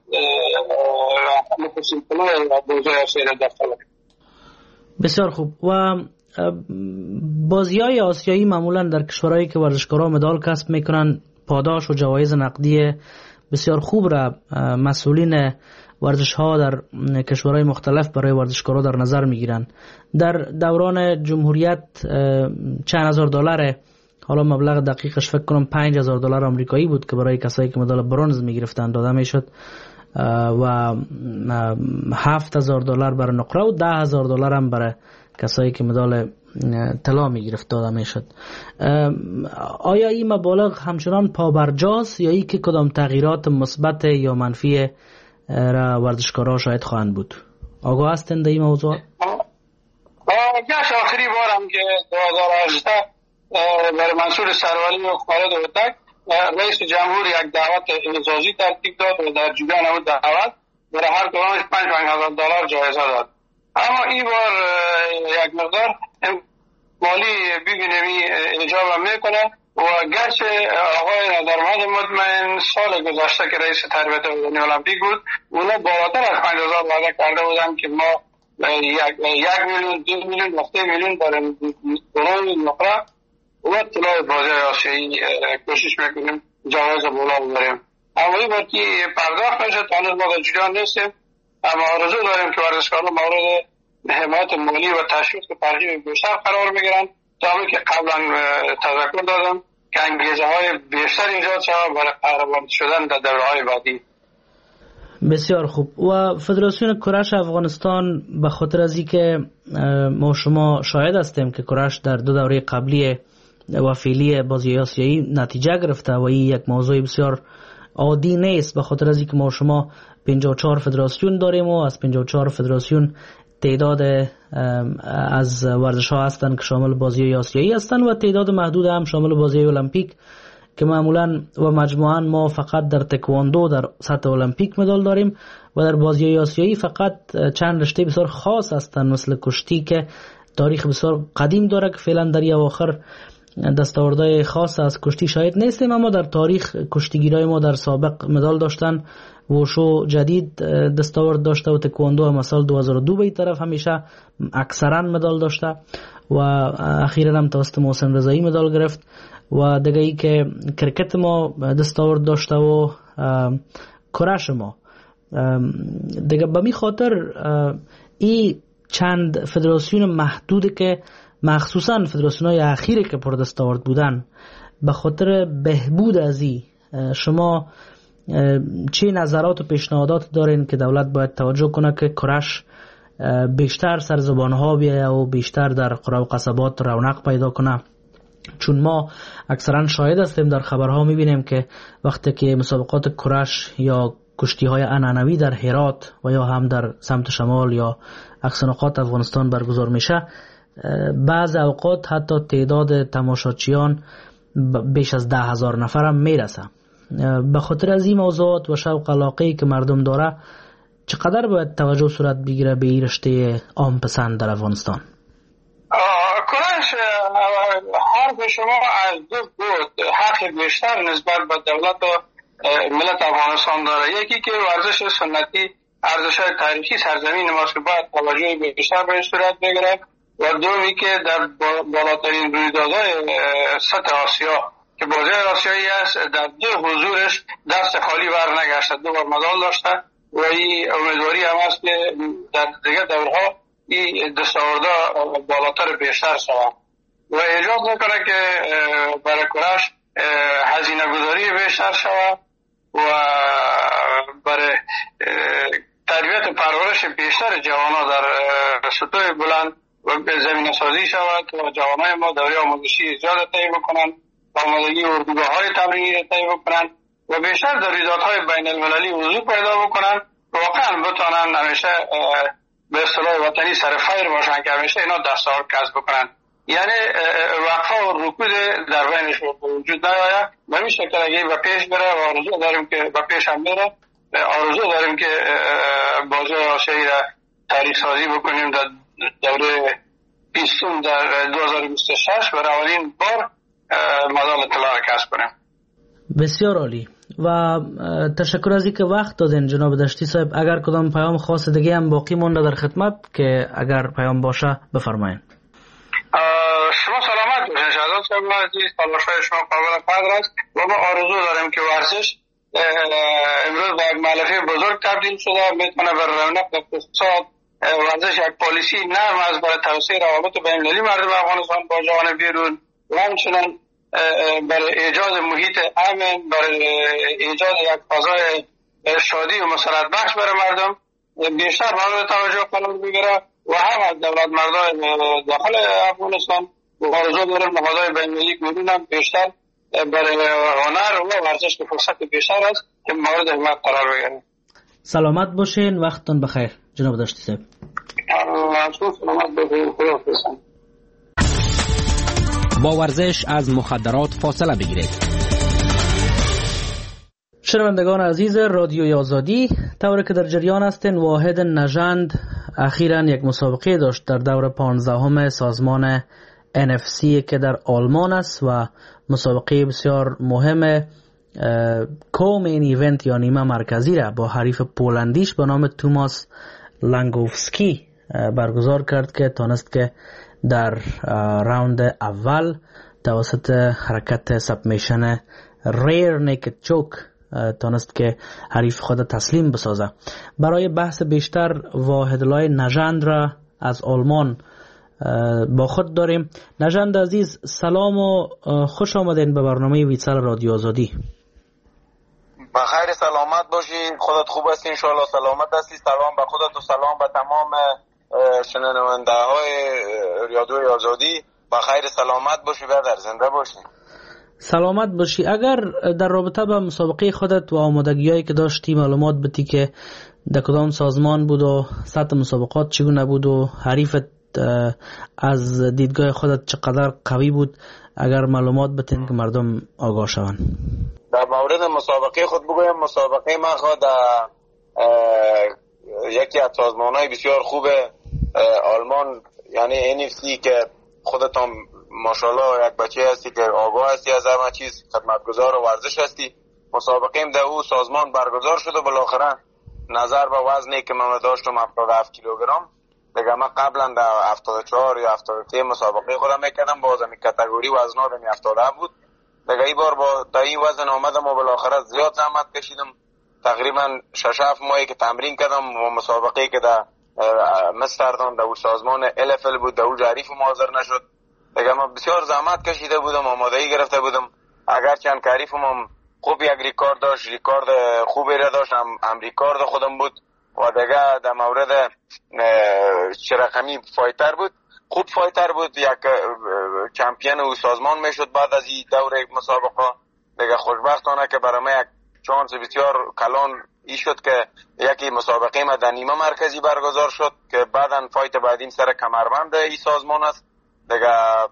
نخستین طلوع بازی آسیایی را داشته باشه. بسیار خوب. و بازی‌های آسیایی معمولا در کشورهایی که ورزشکاران مدال کسب میکنن پاداش و جوایز نقدی بسیار خوب را مسئولین ورزش‌ها در کشورهای مختلف برای ورزشکاران در نظر میگیرن. در دوران جمهوریت چند هزار دلار، حالا مبلغ دقیقش فکر کنم 5000 دلار آمریکایی بود که برای کسایی که مدال برنز میگرفتن داده میشد و 7000 دلار برای نقره و 10000 دلار هم برای کسایی که مدال طلا میگرفت داده میشد. آیا این مبالغ همچنان پابرجاست یا ای که کدام تغییرات مثبت یا منفی را ورزشکارا شاید خواهند بود؟ آگاه هستند این موضوع؟ گشت آخری بارم که 2018 برای منصور سروری و خالد هوتک رئیس جمهور یک دعوت اعزازی ترتیب داد و در جریان اون دعوت برای هر کدامش 5000 دلار جایزه داد. اما این بار یک مقدار مالی ببینیم اجابه میکنه و گرچه آقای نظرمند مطمئن سال گذشته که رئیس تربیت بدنی المپیک بود اونا بالاتر از 5000 وعده کرده بودن که ما 1 میلیون 2 میلیون 3 میلیون برای نقره و طلای بازی آسیایی کوشش میکنیم جواز بالا ببریم. اما این بار که پرداخت نشد هنوز ما در جریان نیستیم، اما آرزو داریم که ورزشکاران مورد حمایت مالی و تشویق ترغیب بیشتر قرار بگیرن تا تامی که قبلا تذکر دادم که انگیزه های بیشتر ایجاد شود برای قهرمان شدن در دوره های بعدی. بسیار خوب. و فدراسیون کرش افغانستان به خاطر از اینکه ما شما شاهد هستیم که کرش در 2 دوره قبلی و فعلی بازی آسیایی نتیجه گرفته و این یک موضوع بسیار عادی نیست، به خاطر از اینکه ما شما 54 فدراسیون داریم و از 54 فدراسیون تعداد از ورزش ها هستند که شامل بازی آسیایی هستند و تعداد محدود هم شامل بازی المپیک که معمولا و مجموعاً ما فقط در تکواندو در سطح المپیک مدال داریم و در بازی آسیایی فقط چند رشته بسیار خاص هستند مثل کشتی که تاریخ بسیار قدیم داره که فعلا در اواخر دستاوردهای خاص از کشتی شاهد نیستیم، اما در تاریخ کشتیگیرای ما در سابق مدال داشتن. وشو جدید دستاورد داشته و تکواندو هم سال 2002 به این طرف همیشه اکثرا مدال داشته و اخیرا هم توسط محسن رضایی مدال گرفت و دیگه ای که کرکت ما دستاورد داشته و کرش ما دیگه. به می خاطر این چند فدراسیون محدود که مخصوصا فدراسیون های اخیری که پر دستاورد بودن، به خاطر بهبود از این شما چه نظرات و پیشنهادات دارین که دولت باید توجه کنه که کرش بیشتر سر زبان ها بیایه و بیشتر در قرى و قصبات رونق پیدا کنه؟ چون ما اکثرا شاهد هستیم در خبرها میبینیم که وقتی که مسابقات کرش یا کشتی های عنعنوی در هرات و یا هم در سمت شمال یا اقصی افغانستان برگزار میشه، بعض اوقات حتی تعداد تماشاچیان بیش از 10,000 نفر هم میرسه. به خاطر از این موضوعات و شوق علاقه‌ای که مردم داره چقدر باید توجه صورت بگیره به این رشته عام پسند در افغانستان؟ کرش حرف شما از دو بود حق بیشتر نسبت به دولت و ملت افغانستان داره. یکی که ورزش سنتی ارزش‌های تاریخی سرزمین ماست که باید توجه بیشتر به صورت بگیره و دومی که در بالاترین رویدادهای سطح آسیا که بازی آسیایی است در 2 حضورش دست خالی بر نگشته، 2 بار مدال داشته و این امیدواری هم است که در دیگه دورها این دستاوردها بالاتر بیشتر شود و ایجاد میکنه که برای کرش هزینه گذاری بیشتر شود و برای تربیت پرورش بیشتر جوانان در سطوح بلند و زمینه سازی شود و جوانای ما دوره آموزشی ایجاد طی بکنن و آمادگی اردوگاه‌های تمرینی طی بکنن و بیشتر در رویدادهای بین المللی حضور پیدا بکنن، واقعا بتونن همیشه به اصطلاح وطنی سر فیر باشن که همیشه اینا دستاورد کسب بکنن. یعنی وقفه و رکود در بینش وجود نیاید. به این شکل اگه به پیش بره و آرزو داریم که به پیش هم بره، آرزو داریم که بازی آسیایی را تاریخ سازی بکنیم در دوره 20 در 2026 برای اولین بار مدال طلا را کسب کنیم. بسیار عالی و تشکر از اینکه وقت دادین جناب دشتی صاحب. اگر کدام پیام خاص دیگه هم باقی مونده در خدمت که اگر پیام باشه بفرمایید. شما سلامت باشین شهزاد صاحب عزیز، تلاش‌های شما قابل قدر است و ما آرزو داریم که ورزش امروز به یک ملفه بزرگ تبدیل شده، میتونه بر رونق اقتصاد ورزش یک پالیسی نرم از برای توسعه روابط بین‌المللی مردم افغانستان با جهان بیرون و همچنین برای ایجاد محیط امن، برای ایجاد یک فضای شادی و مسرت بخش برای مردم بیشتر مورد توجه قرار بگیره و هم از دولت مردان داخل افغانستان آرزو دارم نهادهای بین‌المللی بیرون هم بیشتر برای هنر و ورزش که فرصت بیشتر است که مورد حمایت قرار بگیره. سلامت باشین، وقتتون بخیر جناب دشتی صاحب. سلامت باشین، خدا حافظ. با ورزش از مخدرات فاصله بگیرید. شنوندگان عزیز رادیوی آزادی، طوری که در جریان هستین واحد نژند اخیراً یک مسابقه داشت در دور 15 سازمان NFC که در آلمان است و مسابقه بسیار مهم کومین ایونت یا نیمه مرکزی را با حریف پولندیش به نام توماس لنگوفسکی برگزار کرد که تانست که در راوند اول توسط حرکت سبمیشن ریر نیکد چوک تانست که حریف خود تسلیم بسازه. برای بحث بیشتر واحدلای نژند را از آلمان با خود داریم. نژند عزیز سلام و خوش آمدین به برنامه ویتسل رادیو آزادی. بخیر سلامت باشی، خودت خوب هستی انشاءالله، سلامت هستی. سلام به خودت و سلام به تمام شنونده های رادیو آزادی. بخیر سلامت باشی، برادر زنده باشی. سلامت باشی. اگر در رابطه با مسابقه خودت و آمادگی‌هایی که داشتی معلومات بدی که در کدام سازمان بود و سطح مسابقات چگونه بود و حریفت از دیدگاه خودت چقدر قوی بود، اگر معلومات بتین که مردم آگاه شوند. در مورد مسابقه خود بگویم، مسابقه من خود یکی از سازمان‌های بسیار خوب آلمان یعنی NFC که خودتان ماشاءالله یک بچه هستی که آگاه هستی از همه چیز، خدمتگزار و ورزش هستی. مسابقه در او سازمان برگزار شد و بالاخره نظر به وزنی که من داشتم 77 کیلوگرم دیگه، من قبلا در 74 یا 73 مسابقه خودم میکردم، باز می کاتگوری وزنا در 77 بود دیگه. این بار با تا این وزن آمدم و بالاخره زیاد زحمت کشیدم، تقریبا 6-7 ماهی که تمرین کردم و مسابقه که در مستردام در سازمان LFL بود، در او حریف حاضر نشد دیگه. من بسیار زحمت کشیده بودم، آمادگی گرفته بودم، اگرچند که حریفم خوب یک ریکارد داشت، ریکارد خوبی را داشت، هم ریکارد خودم بود و دیگه در مورد چه رقمی فایتر بود، خوب فایتر بود، یک چمپیون او سازمان میشد بعد از این دوره مسابقه دیگه. خوشبختانه که برای من یک چانس بسیار کلان ای شد که یکی مسابقه ما در نیمه مرکزی برگزار شد که بعداً فایت بعدین سر کمربند ای سازمان است دیگه.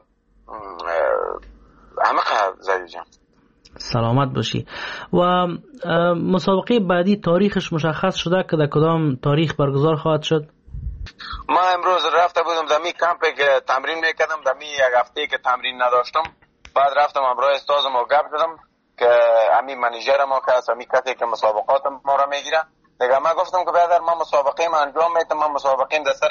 همه زدی جان سلامت باشی. و مسابقه بعدی تاریخش مشخص شده که در کدام تاریخ برگزار خواهد شد؟ ما امروز رفته بودم در می کمپی که تمرین میکردم، در می یک هفته که تمرین نداشتم، بعد رفتم همراه استادم و گپ زدم که همین منیجر ما که هست، همین کسی که مسابقات ما را میگیره دیگه. من گفتم که برادر من مسابقه ما انجام میدم، من مسابقه در سر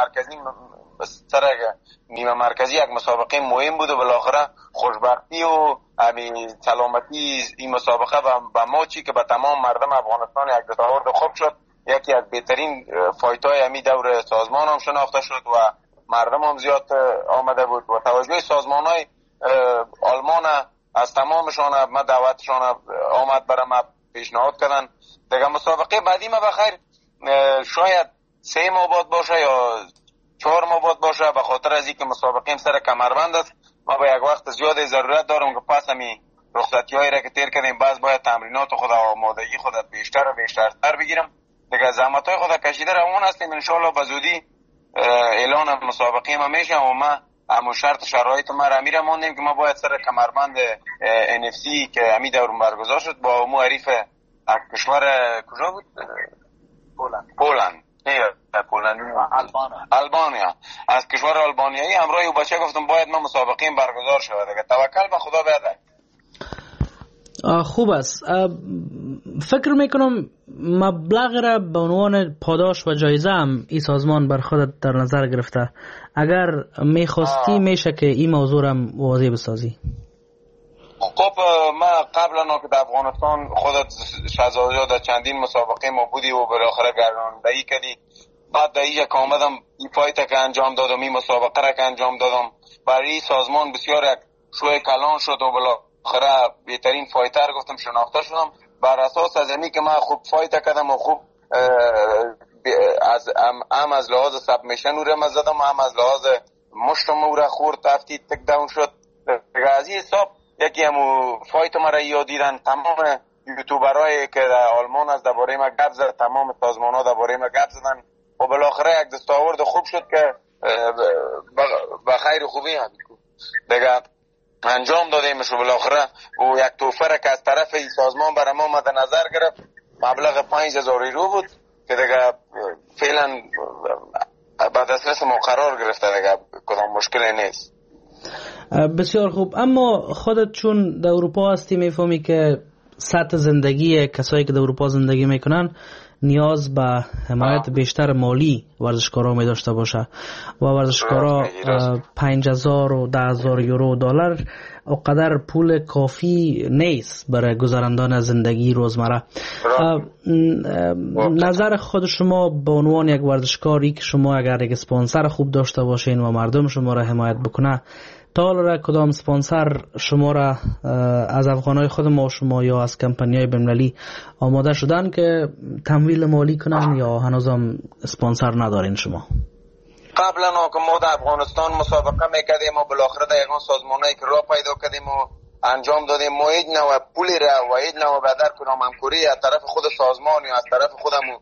نیمه مرکزی یک مسابقه مهم بود و بالاخره خوشبختی و همین سلامتی این مسابقه و ماچی که به تمام مردم افغانستان یک دستاورد خوب شد، یکی از بهترین فایت‌های همین دور سازمان هم شناخته شد و مردم هم زیاد آمده بود و توجه سازمان‌های آلمان از تمامشان ما دعوتشان آمد برای ما پیشنهاد کردن دیگه. مسابقه بعدی ما بخیر شاید 3 ماه بعد باشه یا 4 ماه بعد باشه، به خاطر از اینکه مسابقه سر کمربند است. ما به یک وقت زیاد ضرورت دارم که پس همی رخصتی‌هایی را که تیر کردیم باز باید تمرینات خود و آمادگی خود بیشتر و بیشتر بگیرم دیگه. زحمت‌های خود کشیده روان هستیم، ان شاءالله به زودی اعلان مسابقه ما میشه و ما همون شرط شرایط ما را میره موندیم که ما باید سر کمربند NFC که همین دور برگزار شد با معرف از کشور کجا بود؟ پولند آلبانیا. از کشور آلبانیایی همراه او بچه گفتم باید ما مسابقه برگزار شود دیگه. توکل به خدا بیاد. خوب است. فکر میکنم مبلغ را به عنوان پاداش و جایزه هم این سازمان بر خودت در نظر گرفته، اگر میخواستی میشه که این موضوع را واضح بسازی. خب ما قبلا که در افغانستان خودت شهزاده در چندین مسابقه ما بودی و بالاخره گرداندهی کردی، بعد در اینجا که آمدم این فایت که انجام دادم، این مسابقه را که انجام دادم، برای سازمان بسیار یک شوی کلان شد و بالاخره بهترین فایتر گفتم شناخته شدم. بر اساس از اینی که من خوب فایت کردم و خوب از لحاظ سبمیشن او را زدم، هم از لحاظ مشتم او را خورد تفتید تک داون شد از این حساب یکی همو فایت ما را یادیدن. تمام یوتیوبرایی که در آلمان از درباره ما گپ زد، تمام سازمان ها درباره ما گپ زدن و بالاخره یک دستاورد خوب شد که به خیر خوبی هم دیگه انجام دادیمش و بالاخره و یک توفره که از طرف این سازمان برای ما مد نظر گرفت مبلغ 5000 یورو بود که دیگه فعلا به دسترس ما قرار گرفته دیگه کدام مشکلی نیست. بسیار خوب. اما خودت چون در اروپا هستی میفهمی که سطح زندگی کسایی که در اروپا زندگی میکنن نیاز به حمایت بیشتر مالی ورزشکارا می داشته باشه و ورزشکارا 5,000 و 10,000 یورو دلار اقدر پول کافی نیست برای گذراندن زندگی روزمره. نظر خود شما به عنوان یک ورزشکاری که شما اگر یک اسپانسر خوب داشته باشین و مردم شما را حمایت بکنه، تا حالا کدام اسپانسر شما را از افغانای خود ما شما یا از کمپانی‌های بین‌المللی آماده شدن که تمویل مالی کنن یا هنوزم اسپانسر ندارین شما؟ قبلا که ما در افغانستان مسابقه میکردیم و بالاخره در یگان سازمانایی که راه پیدا کردیم و انجام دادیم، ما هیچ نوع پولی را و هیچ نوع بدر کنم همکاری از طرف خود سازمان یا از طرف خودمو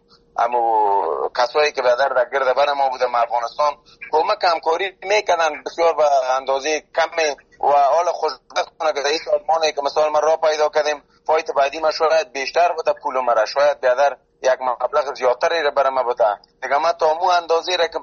کسایی که بدر در گرد بر ما بودم افغانستان کمک همکاری میکردن بسیار به اندازه کمی و حال خوشبختانه که در این سازمانی که مثلا ما راه پیدا کردیم فایت بعدی ما شاید بیشتر بوده، پول مرا شاید بدر یک مبلغ زیادتری را بر ما بوده دیگه. من تا مو اندازه را که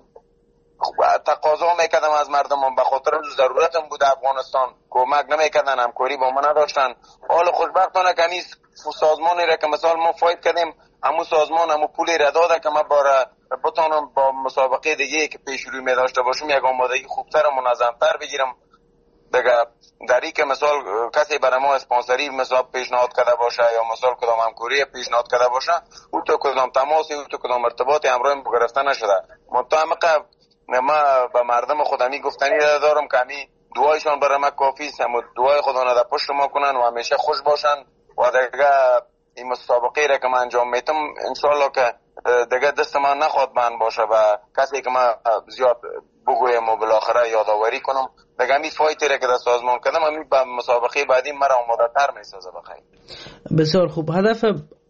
تقاضا میکردم از مردم به خاطر ضرورتم بود افغانستان کمک نمیکردن، همکاری با ما نداشتن. حال خوشبختانه که نیست سازمانی را که مثلا ما فایت کردیم همون سازمان همون پولی را داده که ما بتانم با مسابقه دیگه که پیش روی می داشته باشم یک آمادگی خوبتر و منظمتر بگیرم دیگه. در این که مثال کسی برای ما اسپانسری مثلا پیشنهاد کرده باشه یا مثلا کدام همکاری پیشنهاد کرده باشه او تو کدام تماسی او تو کدام ارتباطی همراه گرفته نشده. مطمئن ما به مردم خودمی گفتنی دارم که همی دعایشان برای ما کافی است، هم دعای خدا نده پشت ما کنن و همیشه خوش باشن و دیگه این مسابقه را که من انجام میتم انشالله که دیگه دست من نخواد من باشه و کسی که من زیاد بگویم و بالاخره یادآوری کنم دیگه همی فایتی را که در سازمان کردم همی به مسابقه بعدی مرا آماده تر میسازه. بخیر بسیار خوب. هدف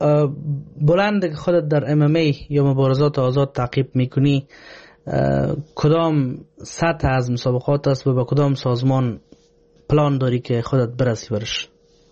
بلند که خودت در MMA یا مبارزات آزاد تعقیب میکنی کدام سطح از مسابقات است و با کدام سازمان پلان داری که خودت برسی برش؟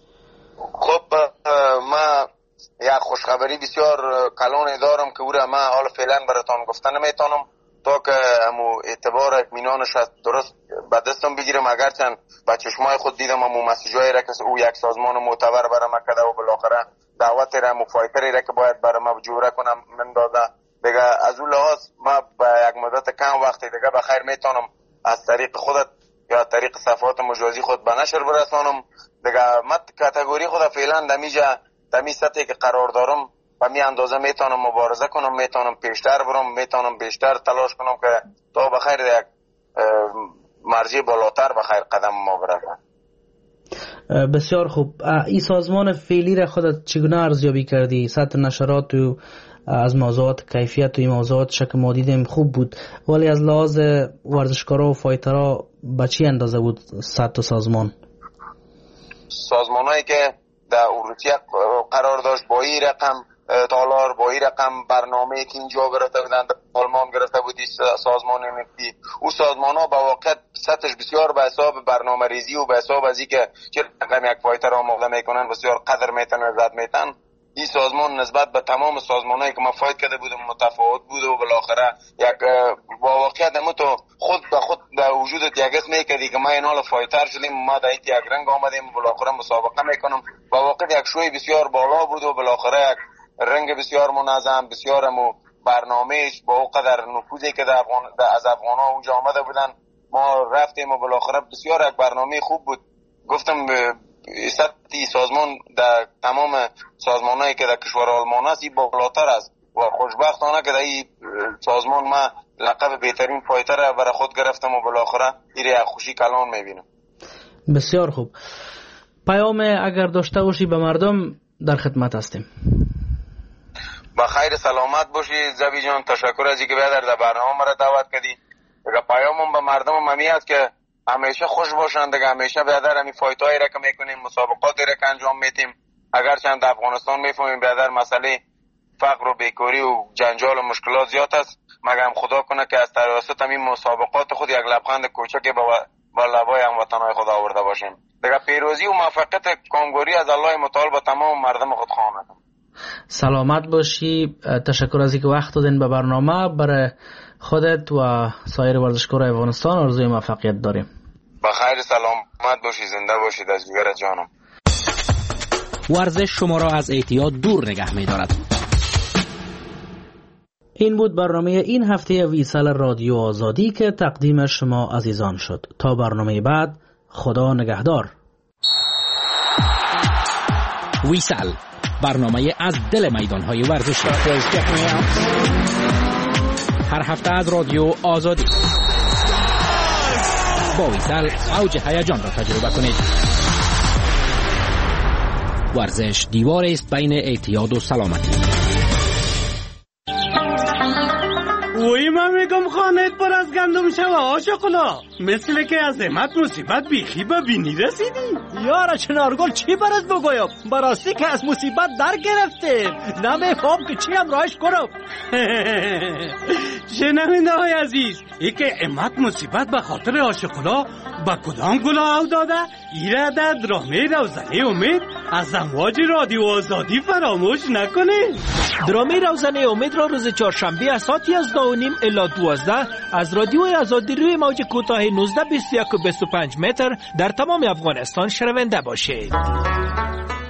خب ما یک خوشخبری بسیار کلان دارم که او را من حال فعلا براتان گفتن نمیتونم تا که همو اعتبار اطمینانش درست به دستم بگیرم. اگرچند با چشمای خود دیدم همو مسیجایی را که او یک سازمان معتبر برای ما کرده و بالاخره دعوت را مفایتری را که باید برای ما جوره کنم من داده دیگه. از اون لحاظ ما با یک مدت کم وقتی دیگه بخیر میتونم از طریق خودت یا طریق صفحات مجازی خود به نشر برسانم دیگه. من کاتگوری خود فعلا دمی سطحی که قرار دارم و می اندازه میتونم مبارزه کنم، میتونم پیشتر برم، میتونم بیشتر تلاش کنم که تا بخیر یک مرجع بالاتر بخیر قدم ما برسم. بسیار خوب. این سازمان فعلی را خودت چگونه ارزیابی کردی؟ سطح نشرات و از موضوعات کیفیت و این موضوعات شک ما دیدیم خوب بود، ولی از لحاظ ورزشکارا و فایترها به چی اندازه بود سطح سازمان؟ سازمانایی که در روسیه قرار داشت با این رقم تالار، با این رقم برنامه که اینجا گرفته بودند، آلمان گرفته بودی سازمان نفتی، او سازمان ها با واقع سطحش بسیار به حساب برنامه ریزی و به حساب از اینکه چه رقم یک فایتر آماده میکنن بسیار قدر میتن و عزت میتن. این سازمان نسبت به تمام سازمانایی که ما فایت کرده بودم متفاوت بود و بالاخره یک با واقعیت تو خود به خود در وجودت یک اسم میکردی که ما این حال فایتر شدیم، ما در یک رنگ آمدیم و بالاخره مسابقه میکنم. با واقعیت یک شوی بسیار بالا بود و بالاخره یک رنگ بسیار منظم، بسیار برنامهش با اونقدر نفوذی که از افغان‌ها اونجا آمده بودن ما رفتیم و بالاخره بسیار یک برنامه خوب بود. گفتم سطحی سازمان در تمام سازمانایی که در کشور آلمان است این بالاتر است و خوشبختانه که در این سازمان ما لقب بهترین فایتر را برای خود گرفتم و بالاخره این را خوشی کلان میبینم. بسیار خوب. پیام اگر داشته باشی به مردم در خدمت هستیم. با خیر سلامت باشی زبی جان، تشکر از اینکه در برنامه مرا دعوت کردی. دیگه پیامم به مردم ممی است که همیشه خوش باشن دیگه، همیشه بیادر همین فایتایی را که میکنیم، مسابقاتی را که انجام میتیم، اگر چند افغانستان میفهمیم بیادر مسئله فقر و بیکاری و جنجال و مشکلات زیاد است، مگر خدا کنه که از توسط همین مسابقات خود یک لبخند کوچکی با لبای هموطنهای خود آورده باشیم. دیگه پیروزی و موفقیت کامگوری از الله متعال با تمام مردم خود خواهم. سلامت باشی. تشکر از اینکه وقت دادین به برنامه. برای خودت و سایر ورزشکاران افغانستان آرزوی موفقیت داریم. با خیر سلامت باشی، زنده باشید از جگر جانم. ورزش شما را از اعتیاد دور نگه می دارد. این بود برنامه این هفته ویسال رادیو آزادی که تقدیم شما عزیزان شد. تا برنامه بعد، خدا نگهدار. ویسال، برنامه از دل میدانهای ورزشی. هر هفته از رادیو آزادی. با ویسال اوج هیجان را تجربه کنید. ورزش دیواری است بین اعتیاد و سلامتی. وی من میگم خانهت پر از گندم شوه آشقلا، مثل که از امت مصیبت بیخی ببینی رسیدی. یارا چنارگل چی برات بگویم؟ براستی که از مصیبت در گرفتیم، نمیفهم که چی هم راهش کنم. شنونده های عزیز، ای که امت مصیبت به خاطر آشقلا با کدام گلا او داده؟ ایره در درامه روزنه امید از امواج رادیو آزادی فراموش نکنه. درامه روزنه امید را روز چهارشنبه از ساعت 11:30 الی 12 از رادیو آزادی روی موج کوتاه 19 21 و 25 متر در تمام افغانستان شنونده باشید.